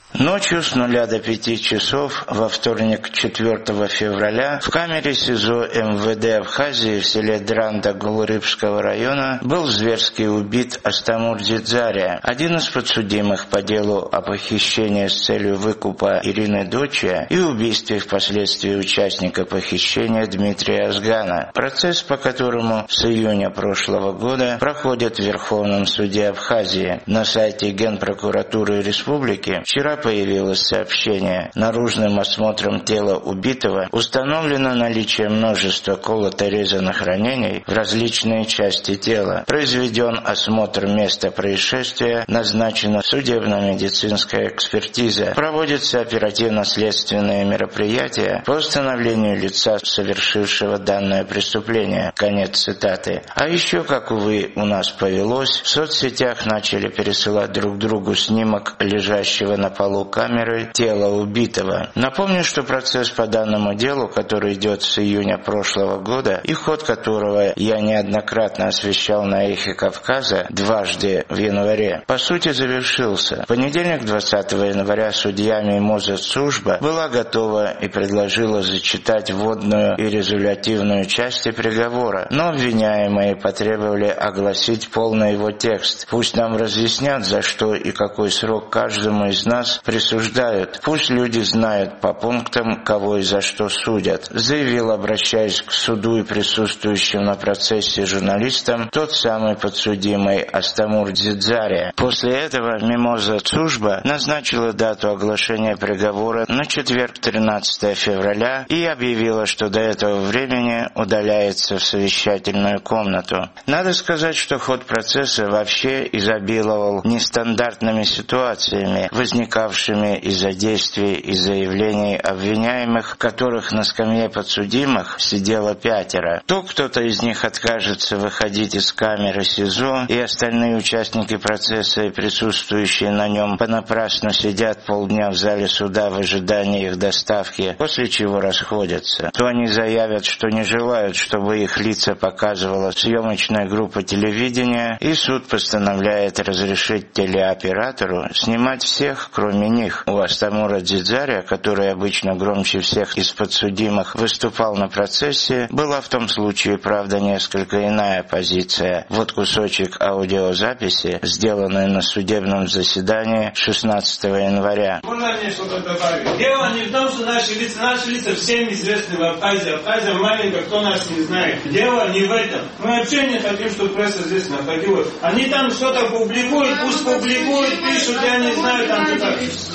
Ночью с 0 до 5 часов во вторник 4 февраля в камере СИЗО МВД Абхазии в селе Дранда Гулрыбского района был зверски убит Астамур Дзидзария, один из подсудимых по делу о похищении с целью выкупа Ирины Дочия и убийстве впоследствии участника похищения Дмитрия Азгана. Процесс, по которому с июня прошлого года проходит в Верховном суде Абхазии. На сайте Генпрокуратуры Республики вчера появилось сообщение. Наружным осмотром тела убитого установлено наличие множества колото-резаных ранений в различные части тела. Произведен осмотр места происшествия, назначена судебно-медицинская экспертиза. Проводятся оперативно-следственные мероприятия по установлению лица, совершившего данное преступление. Конец цитаты. А еще, как, увы, у нас повелось, в соцсетях начали пересылать друг другу снимок лежащего на полу камеры тела убитого. Напомню, что процесс по данному делу, который идет с июня прошлого года и ход которого я неоднократно освещал на Эхе Кавказа дважды в январе, по сути завершился. В понедельник 20 января судья Мимоза Цужба была готова и предложила зачитать вводную и резолютивную части приговора, но обвиняемые потребовали огласить полный его текст. Пусть нам разъяснят, за что и какой срок каждому из нас присуждают. Пусть люди знают по пунктам, кого и за что судят, заявил, обращаясь к суду и присутствующим на процессе журналистам, тот самый подсудимый Астамур Дзидзария. После этого Мимоза Цужба назначила дату оглашения приговора на четверг 13 февраля и объявила, что до этого времени удаляется в совещательную комнату. Надо сказать, что ход процесса вообще изобиловал нестандартными ситуациями, возникавшими из-за действий и заявлений обвиняемых, которых на скамье подсудимых сидело 5. То кто-то из них откажется выходить из камеры СИЗО, и остальные участники процесса и присутствующие на нем понапрасну сидят полдня в зале суда в ожидании их доставки, после чего расходятся. То они заявят, что не желают, чтобы их лица показывала съемочная группа телевидения, и суд постановляет разрешить телеоператору снимать всех, кроме них. У Астамура Дзидзария, который обычно громче всех из подсудимых выступал на процессе, была в том случае, правда, несколько иная позиция. Вот кусочек аудиозаписи, сделанный на судебном заседании 16 января. Можно мне что-то добавить? Дело не в том, что наши лица всем известны в Абхазии. Абхазия маленькая, кто нас не знает. Дело не в этом. Мы вообще не хотим, чтобы пресса здесь находилась. Они там что-то публикуют, пусть публикуют, пишут, я не знаю, там что-то.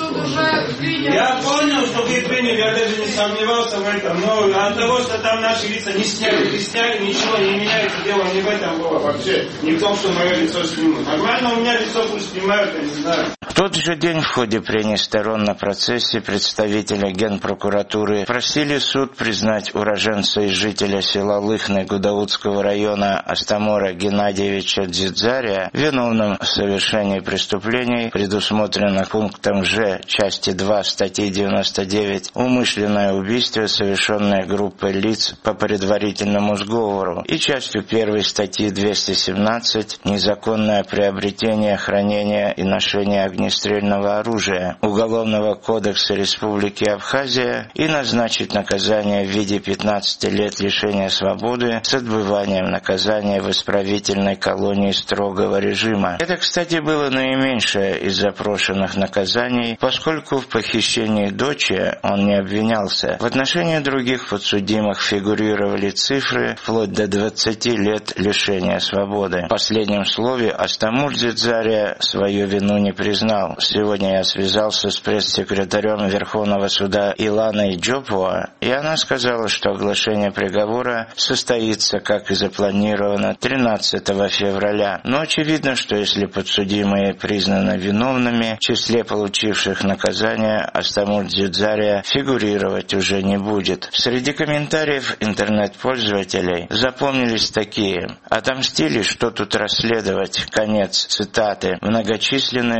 Я понял, что вы приняли, я даже не сомневался в этом, но от того, что там наши лица не сняли, ничего не меняется, дело не в этом было вообще, не в том, что мое лицо снимут. Нормально у меня лицо пусть снимают, я не знаю. В тот же день в ходе прений сторон на процессе представители Генпрокуратуры просили суд признать уроженца и жителя села Лыхны Гудаутского района Астамура Геннадьевича Дзидзария виновным в совершении преступлений, предусмотренных пунктом Ж части 2 статьи 99 «Умышленное убийство, совершенное группой лиц по предварительному сговору» и частью 1 статьи 217 «Незаконное приобретение, хранение и ношение огнестрельного оружия» Уголовного кодекса Республики Абхазия и назначить наказание в виде 15 лет лишения свободы с отбыванием наказания в исправительной колонии строгого режима. Это, кстати, было наименьшее из запрошенных наказаний, поскольку в похищении дочери он не обвинялся. В отношении других подсудимых фигурировали цифры вплоть до 20 лет лишения свободы. В последнем слове Астамур Дзидзария свою вину не признал. Сегодня я связался с пресс-секретарем Верховного суда Иланой Джопуа, и она сказала, что оглашение приговора состоится, как и запланировано, 13 февраля. Но очевидно, что если подсудимые признаны виновными, в числе получивших наказание Астамур Дзидзария фигурировать уже не будет. Среди комментариев интернет-пользователей запомнились такие: «Отомстили, что тут расследовать?» Конец цитаты. Многочисленные ножевые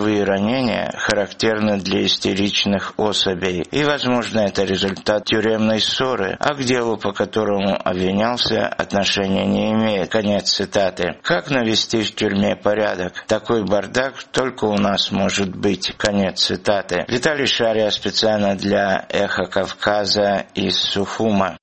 ножевые ранения характерны для истеричных особей, и, возможно, это результат тюремной ссоры, а к делу, по которому обвинялся, отношения не имеет. Конец цитаты. Как навести в тюрьме порядок? Такой бардак только у нас может быть. Конец цитаты. Виталий Шария специально для «Эхо Кавказа» из Сухума.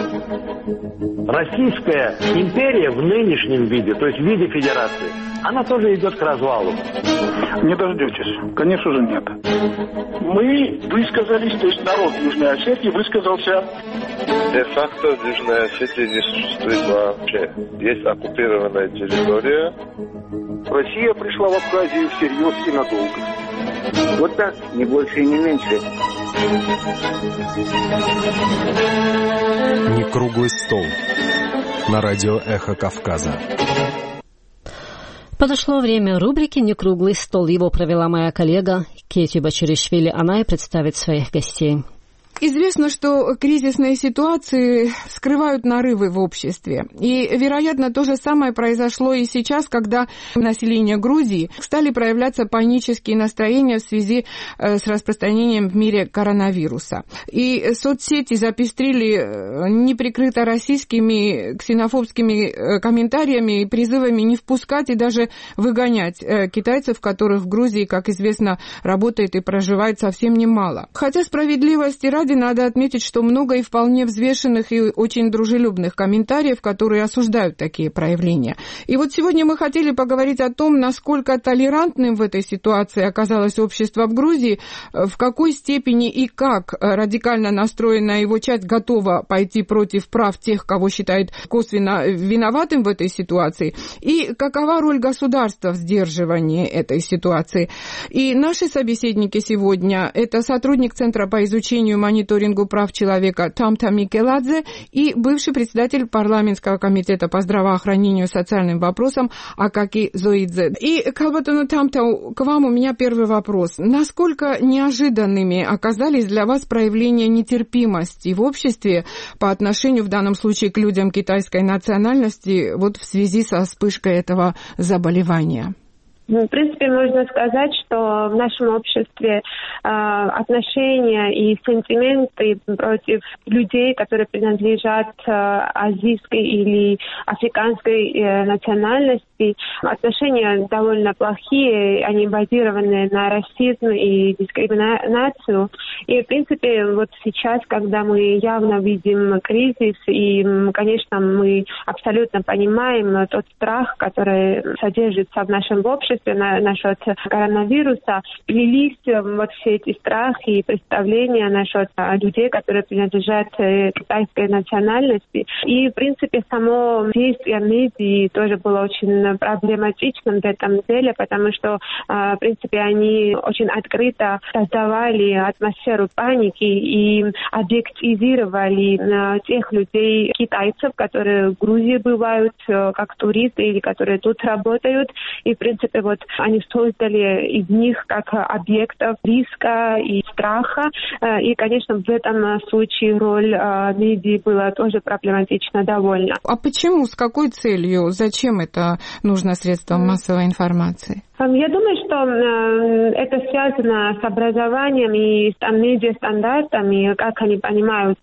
Российская империя в нынешнем виде, то есть в виде федерации, она тоже идет к развалу. Не дождетесь. Конечно же нет. Мы высказались, то есть народ Южной Осетии высказался. Де-факто в Южной Осетии не существует вообще. Есть оккупированная территория. Россия пришла в Абхазию всерьез и надолго. Вот так, не больше и не меньше. Не круглый стол. На радио «Эхо Кавказа». Подошло время рубрики «Не круглый стол». Его провела моя коллега Кети Бачаришвили. Она и представит своих гостей. Известно, что кризисные ситуации вскрывают нарывы в обществе. И, вероятно, то же самое произошло и сейчас, когда население Грузии стали проявляться панические настроения в связи с распространением в мире коронавируса. И соцсети запестрили неприкрыто российскими ксенофобскими комментариями и призывами не впускать и даже выгонять китайцев, которых в Грузии, как известно, работает и проживает совсем немало. Хотя справедливости ради надо отметить, что много и вполне взвешенных и очень дружелюбных комментариев, которые осуждают такие проявления. И вот сегодня мы хотели поговорить о том, насколько толерантным в этой ситуации оказалось общество в Грузии, в какой степени и как радикально настроенная его часть готова пойти против прав тех, кого считает косвенно виноватым в этой ситуации, и какова роль государства в сдерживании этой ситуации. И наши собеседники сегодня – это сотрудник Центра по изучению мониторингу прав человека Тамта Микеладзе и бывший председатель парламентского комитета по здравоохранению и социальным вопросам Акаки Зоидзе. И, Кабатуна Тамта, к вам у меня первый вопрос. Насколько неожиданными оказались для вас проявления нетерпимости в обществе по отношению в данном случае к людям китайской национальности вот в связи со вспышкой этого заболевания? В принципе, можно сказать, что в нашем обществе отношения и сентименты против людей, которые принадлежат азийской или африканской национальности, отношения довольно плохие, они базированы на расизм и дискриминацию. И, в принципе, вот сейчас, когда мы явно видим кризис, и, конечно, мы абсолютно понимаем тот страх, который содержится в нашем обществе, насчет коронавируса, влились вот все эти страхи и представления насчет людей, которые принадлежат китайской национальности. И, в принципе, само действие медиа тоже было очень проблематичным в этом деле, потому что, в принципе, они очень открыто создавали атмосферу паники и объективизировали тех людей, китайцев, которые в Грузии бывают как туристы или которые тут работают. И, в принципе, вот они создали из них как объектов риска и страха. И, конечно, в этом случае роль медиа была тоже проблематична довольно. А почему? С какой целью? Зачем это нужно средствам массовой информации? Я думаю, что это связано с образованием и с медиастандартами, как они понимают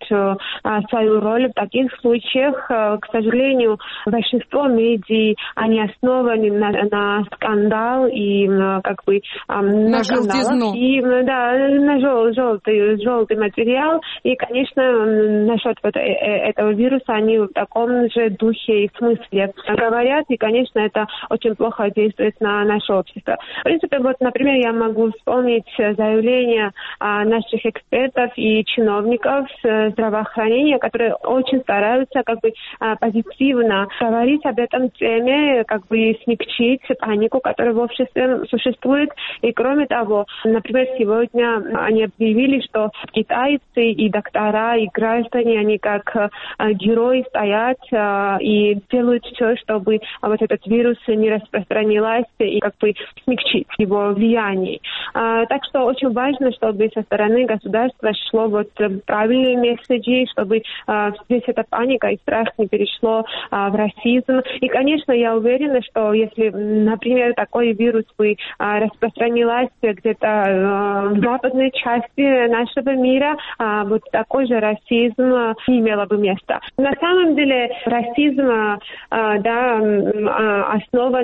свою роль в таких случаях. К сожалению, большинство медиа, они основаны на скандал и как бы на желтизну. И, да, на желтый материал. И, конечно, насчет вот этого вируса они в таком же духе и смысле говорят. И, конечно, это очень плохо действует на наше общество. В принципе, вот, например, я могу вспомнить заявления наших экспертов и чиновников здравоохранения, которые очень стараются как бы позитивно говорить об этом теме, как бы смягчить панику, которая в обществе существует. И кроме того, например, сегодня они объявили, что китайцы и доктора, и граждане, они как герои стоят и делают все, чтобы вот этот вирус не распространился и как бы смягчить его влияние. Так что очень важно, чтобы со стороны стороны государства шло правильные месседжи, чтобы здесь эта паника и страх не перешло в расизм. И, конечно, я уверена, что если, например, такой вирус бы распространился где-то в западной части нашего мира, такой же расизм не имело бы места. На самом деле расизм основан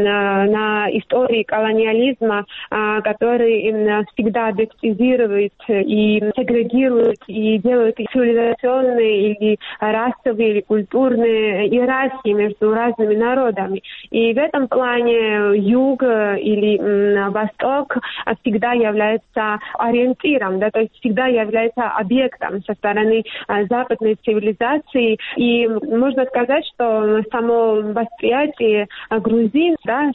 на истории колониализма, который всегда объективирует и сегрегирует, и делает цивилизационные или расовые, или культурные иерархии между разными народами. И в этом плане юг или восток всегда является ориентиром, то есть всегда является объектом со стороны западной цивилизации. И можно сказать, что само восприятие грузин,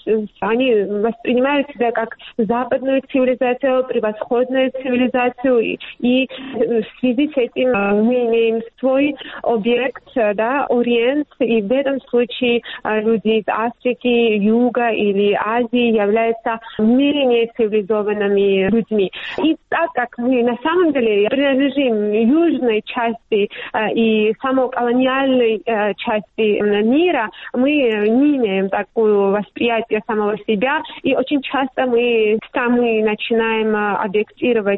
они воспринимают себя как западную цивилизацию, превосходную цивилизацию. И в связи с этим мы имеем свой объект, ориент. И в этом случае люди из Африки, Юга или Азии являются менее цивилизованными людьми. И так как мы на самом деле принадлежим южной части и самоколониальной части мира, мы не имеем такое восприятие самого себя, и очень часто мы сами начинаем объективировать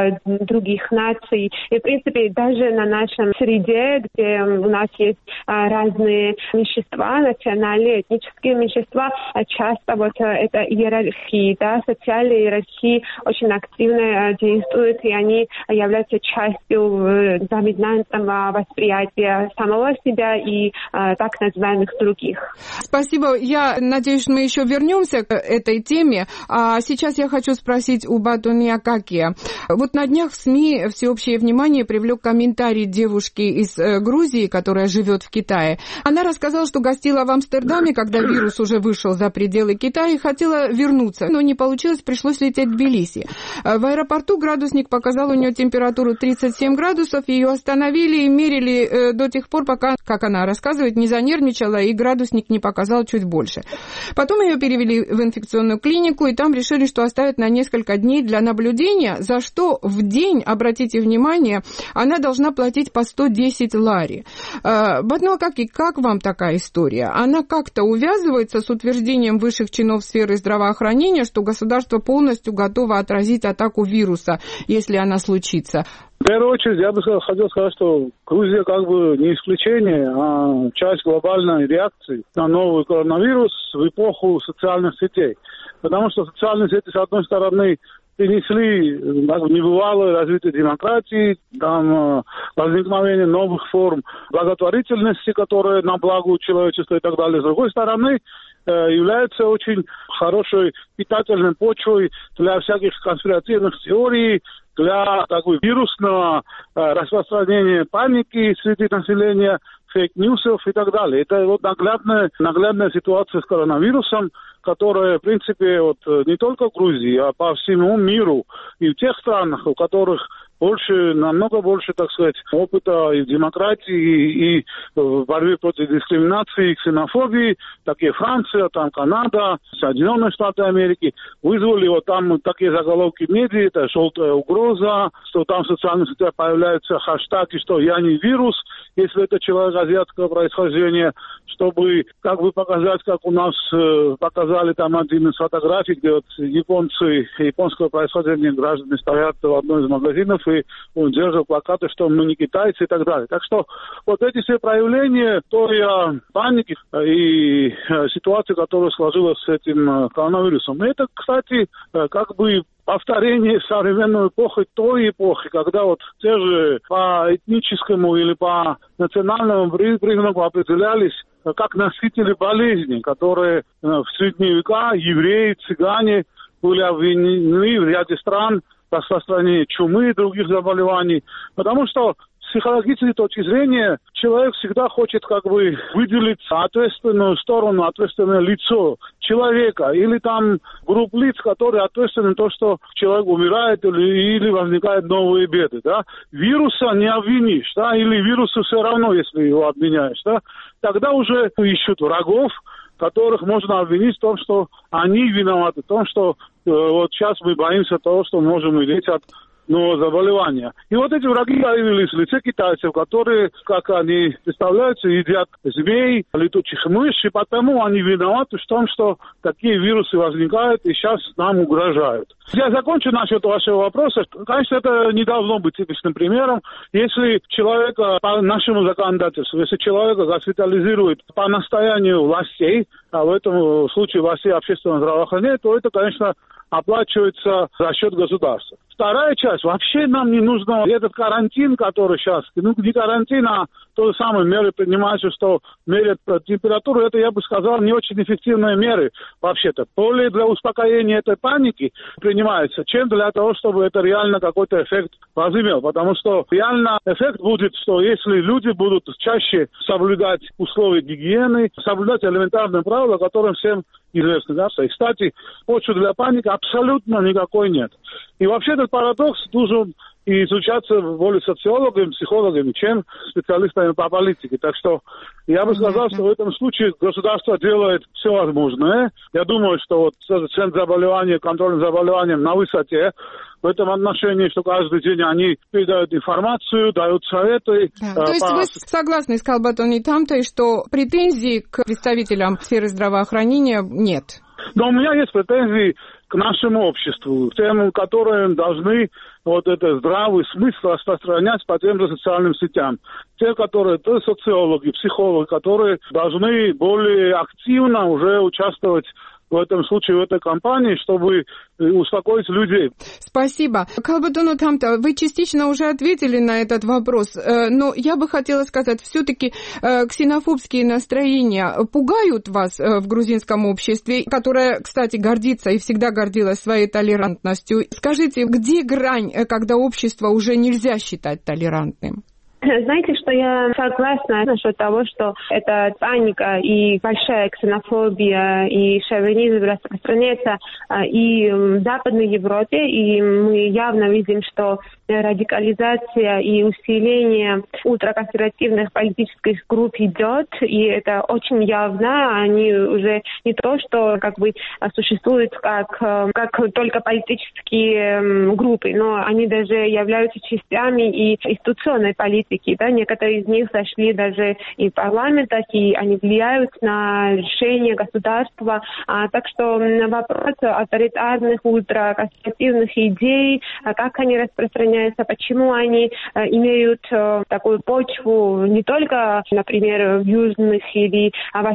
других наций. И, в принципе, даже на нашем среде, где у нас есть разные меньшинства, национальные, этнические меньшинства, часто это иерархии, социальные иерархии очень активно действуют, и они являются частью доминантного восприятия самого себя и так называемых других. Спасибо. Я надеюсь, мы еще вернемся к этой теме. А сейчас я хочу спросить у Батуни Акакия. На днях в СМИ всеобщее внимание привлек комментарий девушки из Грузии, которая живет в Китае. Она рассказала, что гостила в Амстердаме, когда вирус уже вышел за пределы Китая, и хотела вернуться, но не получилось, пришлось лететь в Тбилиси. В аэропорту градусник показал у нее температуру 37 градусов, ее остановили и мерили до тех пор, пока, как она рассказывает, не занервничала и градусник не показал чуть больше. Потом ее перевели в инфекционную клинику, и там решили, что оставят на несколько дней для наблюдения, за что в день, обратите внимание, она должна платить по 110 лари. Батуни Акакий, как вам такая история? Она как-то увязывается с утверждением высших чинов сферы здравоохранения, что государство полностью готово отразить атаку вируса, если она случится? В первую очередь, я бы хотел сказать, что Грузия не исключение, а часть глобальной реакции на новый коронавирус в эпоху социальных сетей. Потому что социальные сети, с одной стороны, принесли небывалое развитие демократии, возникновение новых форм благотворительности, которые на благо человечества и так далее. С другой стороны, является очень хорошей питательной почвой для всяких конспиративных теорий, для вирусного распространения паники среди населения, фейк-ньюсов и так далее. Это наглядная ситуация с коронавирусом, которая, в принципе, не только в Грузии, а по всему миру и в тех странах, у которых намного больше, опыта и в демократии, и в борьбе против дискриминации и ксенофобии, так и Франция, Канада, Соединенные Штаты Америки, вызвали там такие заголовки в медиа, это желтая угроза, что там в социальных сетях появляются хэштаги, что я не вирус, если это человек азиатского происхождения, чтобы показать, как у нас показали там один из фотографий, где японцы японского происхождения граждане стоят в одной из магазинов, и он держит плакаты, что мы не китайцы и так далее. Так что эти все проявления той паники и ситуации, которая сложилась с этим коронавирусом. Это, кстати, повторение современной эпохи, той эпохи, когда те же по этническому или по национальному признаку определялись как носители болезней, которые в средние века евреи, цыгане были обвинены в ряде стран в распространении чумы и других заболеваний, потому что с психологической точки зрения человек всегда хочет выделить ответственную сторону, ответственное лицо человека или там групп лиц, которые ответственны за то, что человек умирает или возникают новые беды. Вируса не обвинишь, или вирусу все равно, если его обвиняешь. Тогда уже ищут врагов, которых можно обвинить в том, что они виноваты, в том, что сейчас мы боимся того, что можем умереть от нового заболевания. И вот эти враги появились в лице китайцев, которые, как они представляются, едят змей, летучих мышь, и потому они виноваты в том, что такие вирусы возникают и сейчас нам угрожают. Я закончу насчет вашего вопроса. Конечно, это не должно быть типичным примером. Если человека по нашему законодательству, если человека госпитализируют по настоянию властей, а в этом случае властей общественного здравоохранения, то это, конечно, оплачивается за счет государства. Вторая часть, вообще нам не нужно этот карантин, который сейчас, не карантин, а то же самое меры принимаются, что мерят температуру, это, я бы сказал, не очень эффективные меры вообще-то. Более для успокоения этой паники принимается, чем для того, чтобы это реально какой-то эффект возымел. Потому что реально эффект будет, что если люди будут чаще соблюдать условия гигиены, соблюдать элементарные правила, которым всем известны. Да? И, кстати, почвы для паники абсолютно никакой нет. И вообще этот парадокс должен изучаться более социологами, психологами, чем специалистами по политике. Так что я бы сказал, что в этом случае государство делает все возможное. Я думаю, что вот центр заболеваний, контроль заболеванием на высоте в этом отношении, что каждый день они передают информацию, дают советы. Да. То есть вы согласны с Калбатони Тамтой, что претензий к представителям сферы здравоохранения нет? Но у меня есть претензии к нашему обществу, к тем, которые должны вот этот здравый смысл распространять по тем же социальным сетям. Те, которые социологи, психологи, которые должны более активно уже участвовать в этом случае, в этой кампании, чтобы успокоить людей. Спасибо. Калбатону Тамта, вы частично уже ответили на этот вопрос, но я бы хотела сказать, все-таки ксенофобские настроения пугают вас в грузинском обществе, которое, кстати, гордится и всегда гордилось своей толерантностью. Скажите, где грань, когда общество уже нельзя считать толерантным? Знаете, что я согласна насчет того, что эта паника и большая ксенофобия и шовинизм распространяется и в Западной Европе, и мы явно видим, что радикализация и усиление ультраконсервативных политических групп идет, и это очень явно. Они уже не то, что как бы существуют как только политические группы, но они даже являются частями и институционной политики. Да? Некоторые из них зашли даже и в парламентах, и они влияют на решения государства. Так что вопрос авторитарных, ультраконсервативных идей, как они распространяются, почему они имеют такую почву не только, например, в южных или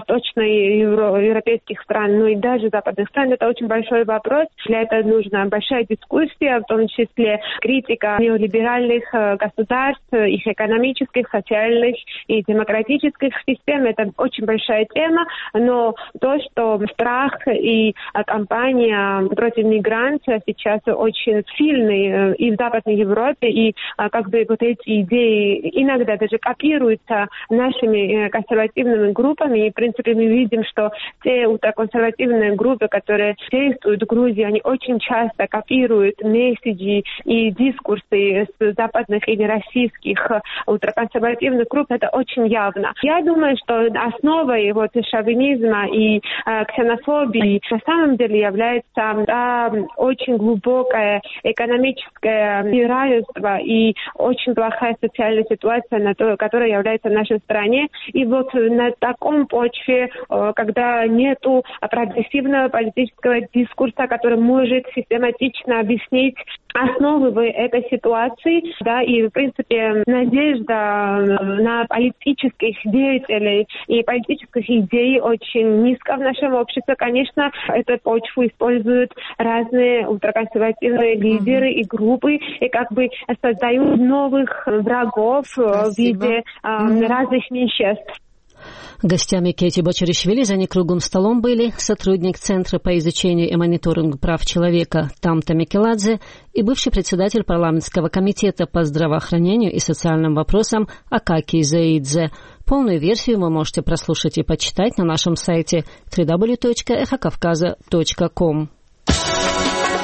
восточноевропейских стран, но и даже западных стран, это очень большой вопрос. Для этого нужна большая дискуссия, в том числе критика неолиберальных государств, их экономических, социальных и демократических систем. Это очень большая тема, но то, что страх и кампания против мигрантов сейчас очень сильные и в Западной Европе, и как бы вот эти идеи иногда даже копируются нашими консервативными группами. И, в принципе, мы видим, что те ультраконсервативные группы, которые действуют в Грузии, они очень часто копируют месседжи и дискурсы с западных или российских ультраконсервативных групп. Это очень явно. Я думаю, что основой вот шовинизма и ксенофобии на самом деле является очень глубокое экономическое неравенство и очень плохая социальная ситуация, которая является в нашей стране. И вот на таком почве, когда нету прогрессивного политического дискурса, который может систематично объяснить основы этой ситуации, да, и, в принципе, надежда на политических деятелей и политических идей очень низко в нашем обществе. Конечно, эту почву используют разные ультраконсервативные лидеры и группы, и как бы создают новых врагов в виде разных меньшинств. Гостями Кети Бочаришвили за некруглым столом были сотрудник Центра по изучению и мониторингу прав человека Тамта Микеладзе и бывший председатель парламентского комитета по здравоохранению и социальным вопросам Акаки Заидзе. Полную версию вы можете прослушать и почитать на нашем сайте www.echokavkaza.com.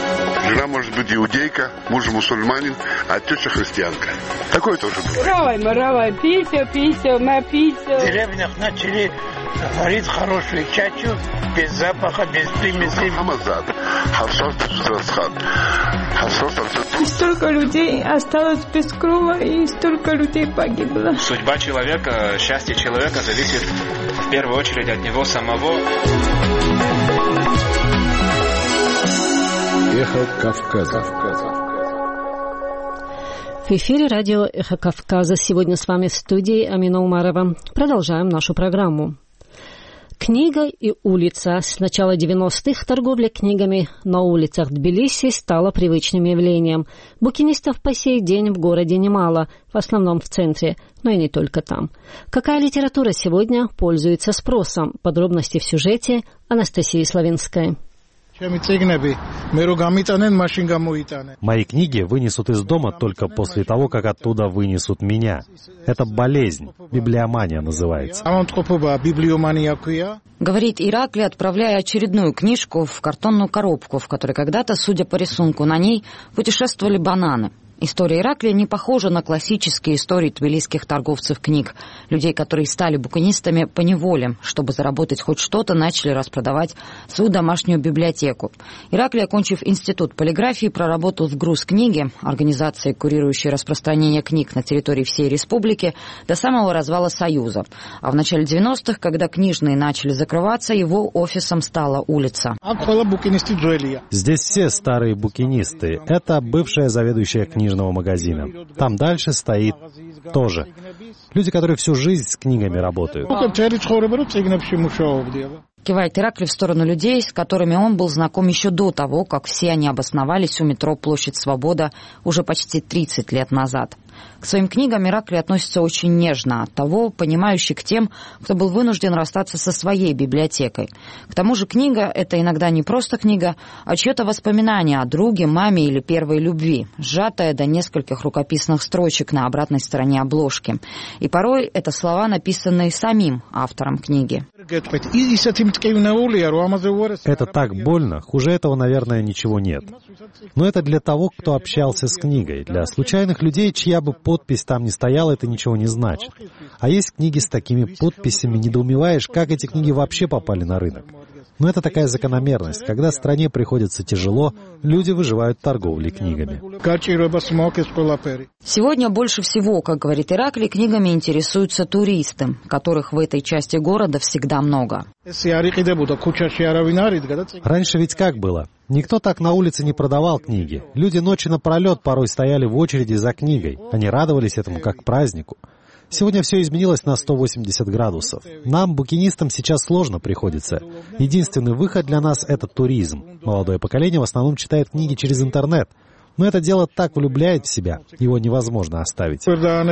Жена может быть иудейка, муж мусульманин, а теща христианка. Такое тоже бывает. Равай, пися, моя пися. В деревнях начали варить хорошую чачу, без запаха, без примесей. Столько людей осталось без крова, и столько людей погибло. Судьба человека, счастье человека зависит в первую очередь от него самого. Эхо Кавказа. В эфире радио «Эхо Кавказа». Сегодня с вами в студии Амина Умарова. Продолжаем нашу программу. Книга и улица. С начала 90-х торговля книгами на улицах Тбилиси стала привычным явлением. Букинистов по сей день в городе немало, в основном в центре, но и не только там. Какая литература сегодня пользуется спросом? Подробности в сюжете Анастасии Славинской. Мои книги вынесут из дома только после того, как оттуда вынесут меня. Это болезнь, библиомания называется. Говорит Ираклий, отправляя очередную книжку в картонную коробку, в которой когда-то, судя по рисунку на ней, путешествовали бананы. История Ираклия не похожа на классические истории тбилисских торговцев книг. Людей, которые стали букинистами поневоле, чтобы заработать хоть что-то, начали распродавать свою домашнюю библиотеку. Ираклий, окончив институт полиграфии, проработал в Грузкниге, организации, курирующей распространение книг на территории всей республики, до самого развала Союза. А в начале 90-х, когда книжные начали закрываться, его офисом стала улица. Здесь все старые букинисты. Это бывшая заведующая книжного магазина. Там дальше стоит тоже люди, которые всю жизнь с книгами работают. Кивает Ираклий в сторону людей, с которыми он был знаком еще до того, как все они обосновались у метро Площадь Свобода уже почти 30 лет назад. К своим книгам Ираклий относится очень нежно, оттого понимающий к тем, кто был вынужден расстаться со своей библиотекой. К тому же книга — это иногда не просто книга, а чье-то воспоминание о друге, маме или первой любви, сжатое до нескольких рукописных строчек на обратной стороне обложки. И порой это слова, написанные самим автором книги. Это так больно, хуже этого, наверное, ничего нет. Но это для того, кто общался с книгой. Для случайных людей, чья бы подпись там не стояла, это ничего не значит. А есть книги с такими подписями, недоумеваешь, как эти книги вообще попали на рынок. Но это такая закономерность. Когда стране приходится тяжело, люди выживают торговлей книгами. Сегодня больше всего, как говорит Ираклий, книгами интересуются туристы, которых в этой части города всегда много. Раньше ведь как было? Никто так на улице не продавал книги. Люди ночи напролет порой стояли в очереди за книгой. Они радовались этому как празднику. Сегодня все изменилось на 180 градусов. Нам, букинистам, сейчас сложно приходится. Единственный выход для нас — это туризм. Молодое поколение в основном читает книги через интернет. Но это дело так влюбляет в себя, его невозможно оставить.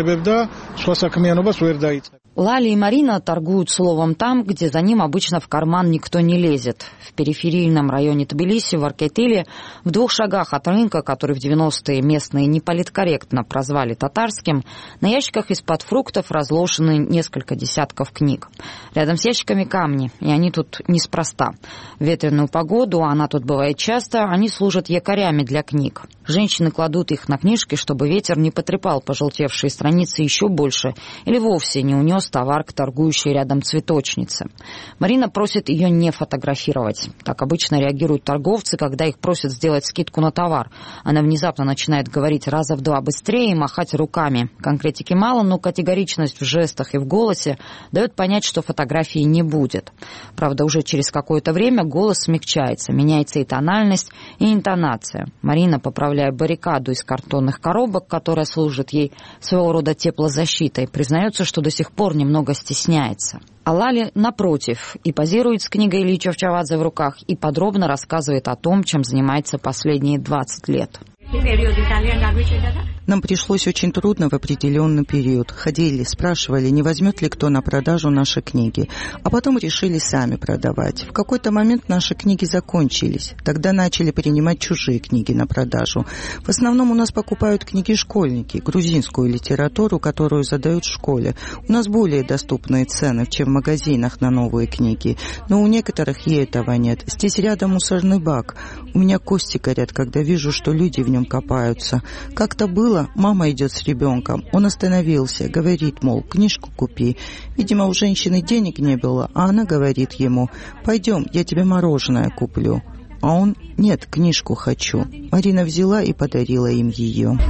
Лали и Марина торгуют словом там, где за ним обычно в карман никто не лезет. В периферийном районе Тбилиси, в Аркетиле, в 2 шагах от рынка, который в 90-е местные неполиткорректно прозвали татарским, на ящиках из-под фруктов разложены несколько десятков книг. Рядом с ящиками камни, и они тут неспроста. В ветреную погоду, она тут бывает часто, они служат якорями для книг. Женщины кладут их на книжки, чтобы ветер не потрепал пожелтевшие страницы еще больше или вовсе не унес товар к торгующей рядом цветочнице. Марина просит ее не фотографировать. Так обычно реагируют торговцы, когда их просят сделать скидку на товар. Она внезапно начинает говорить раза в 2 быстрее и махать руками. Конкретики мало, но категоричность в жестах и в голосе дает понять, что фотографии не будет. Правда, уже через какое-то время голос смягчается, меняется и тональность, и интонация. Марина, поправляя баррикаду из картонных коробок, которая служит ей своего рода теплозащитой, признается, что до сих пор немного стесняется. А Лали, напротив, и позирует с книгой Ильи Чавчавадзе в руках, и подробно рассказывает о том, чем занимается последние 20 лет. Нам пришлось очень трудно в определенный период. Ходили, спрашивали, не возьмет ли кто на продажу наши книги. А потом решили сами продавать. В какой-то момент наши книги закончились. Тогда начали принимать чужие книги на продажу. В основном у нас покупают книги школьники, грузинскую литературу, которую задают в школе. У нас более доступные цены, чем в магазинах на новые книги. Но у некоторых и этого нет. Здесь рядом мусорный бак. У меня кости горят, когда вижу, что люди в нем копаются. Как-то было, мама идет с ребенком. Он остановился, говорит, мол, книжку купи. Видимо, у женщины денег не было, а она говорит ему, пойдем, я тебе мороженое куплю. А он, нет, книжку хочу. Марина взяла и подарила им ее.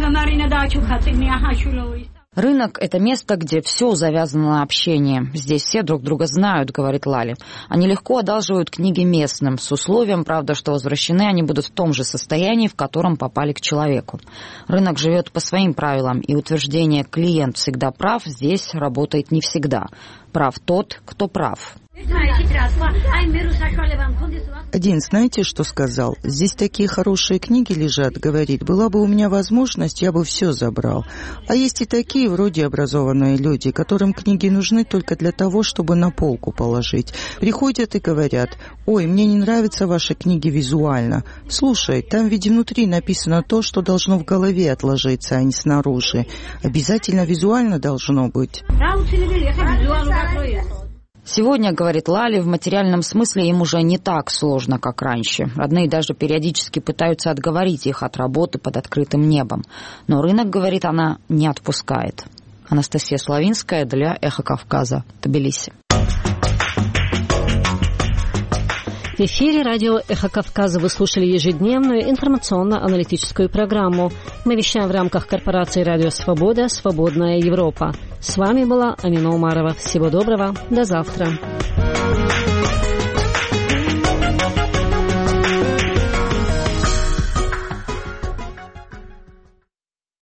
Рынок – это место, где все завязано на общении. Здесь все друг друга знают, говорит Лали. Они легко одалживают книги местным, с условием, правда, что возвращены они будут в том же состоянии, в котором попали к человеку. Рынок живет по своим правилам, и утверждение «клиент всегда прав» здесь работает не всегда. Прав тот, кто прав. Один, знаете, что сказал? Здесь такие хорошие книги лежат, говорит, была бы у меня возможность, я бы все забрал. А есть и такие вроде образованные люди, которым книги нужны только для того, чтобы на полку положить. Приходят и говорят, ой, мне не нравятся ваши книги визуально. Слушай, там ведь внутри написано то, что должно в голове отложиться, а не снаружи. Обязательно визуально должно быть. Сегодня, говорит Лали, в материальном смысле им уже не так сложно, как раньше. Родные даже периодически пытаются отговорить их от работы под открытым небом. Но рынок, говорит она, не отпускает. Анастасия Славинская для «Эхо Кавказа», Тбилиси. В эфире радио «Эхо Кавказа» вы слушали ежедневную информационно-аналитическую программу. Мы вещаем в рамках корпорации «Радио Свобода. Свободная Европа». С вами была Амина Умарова. Всего доброго. До завтра.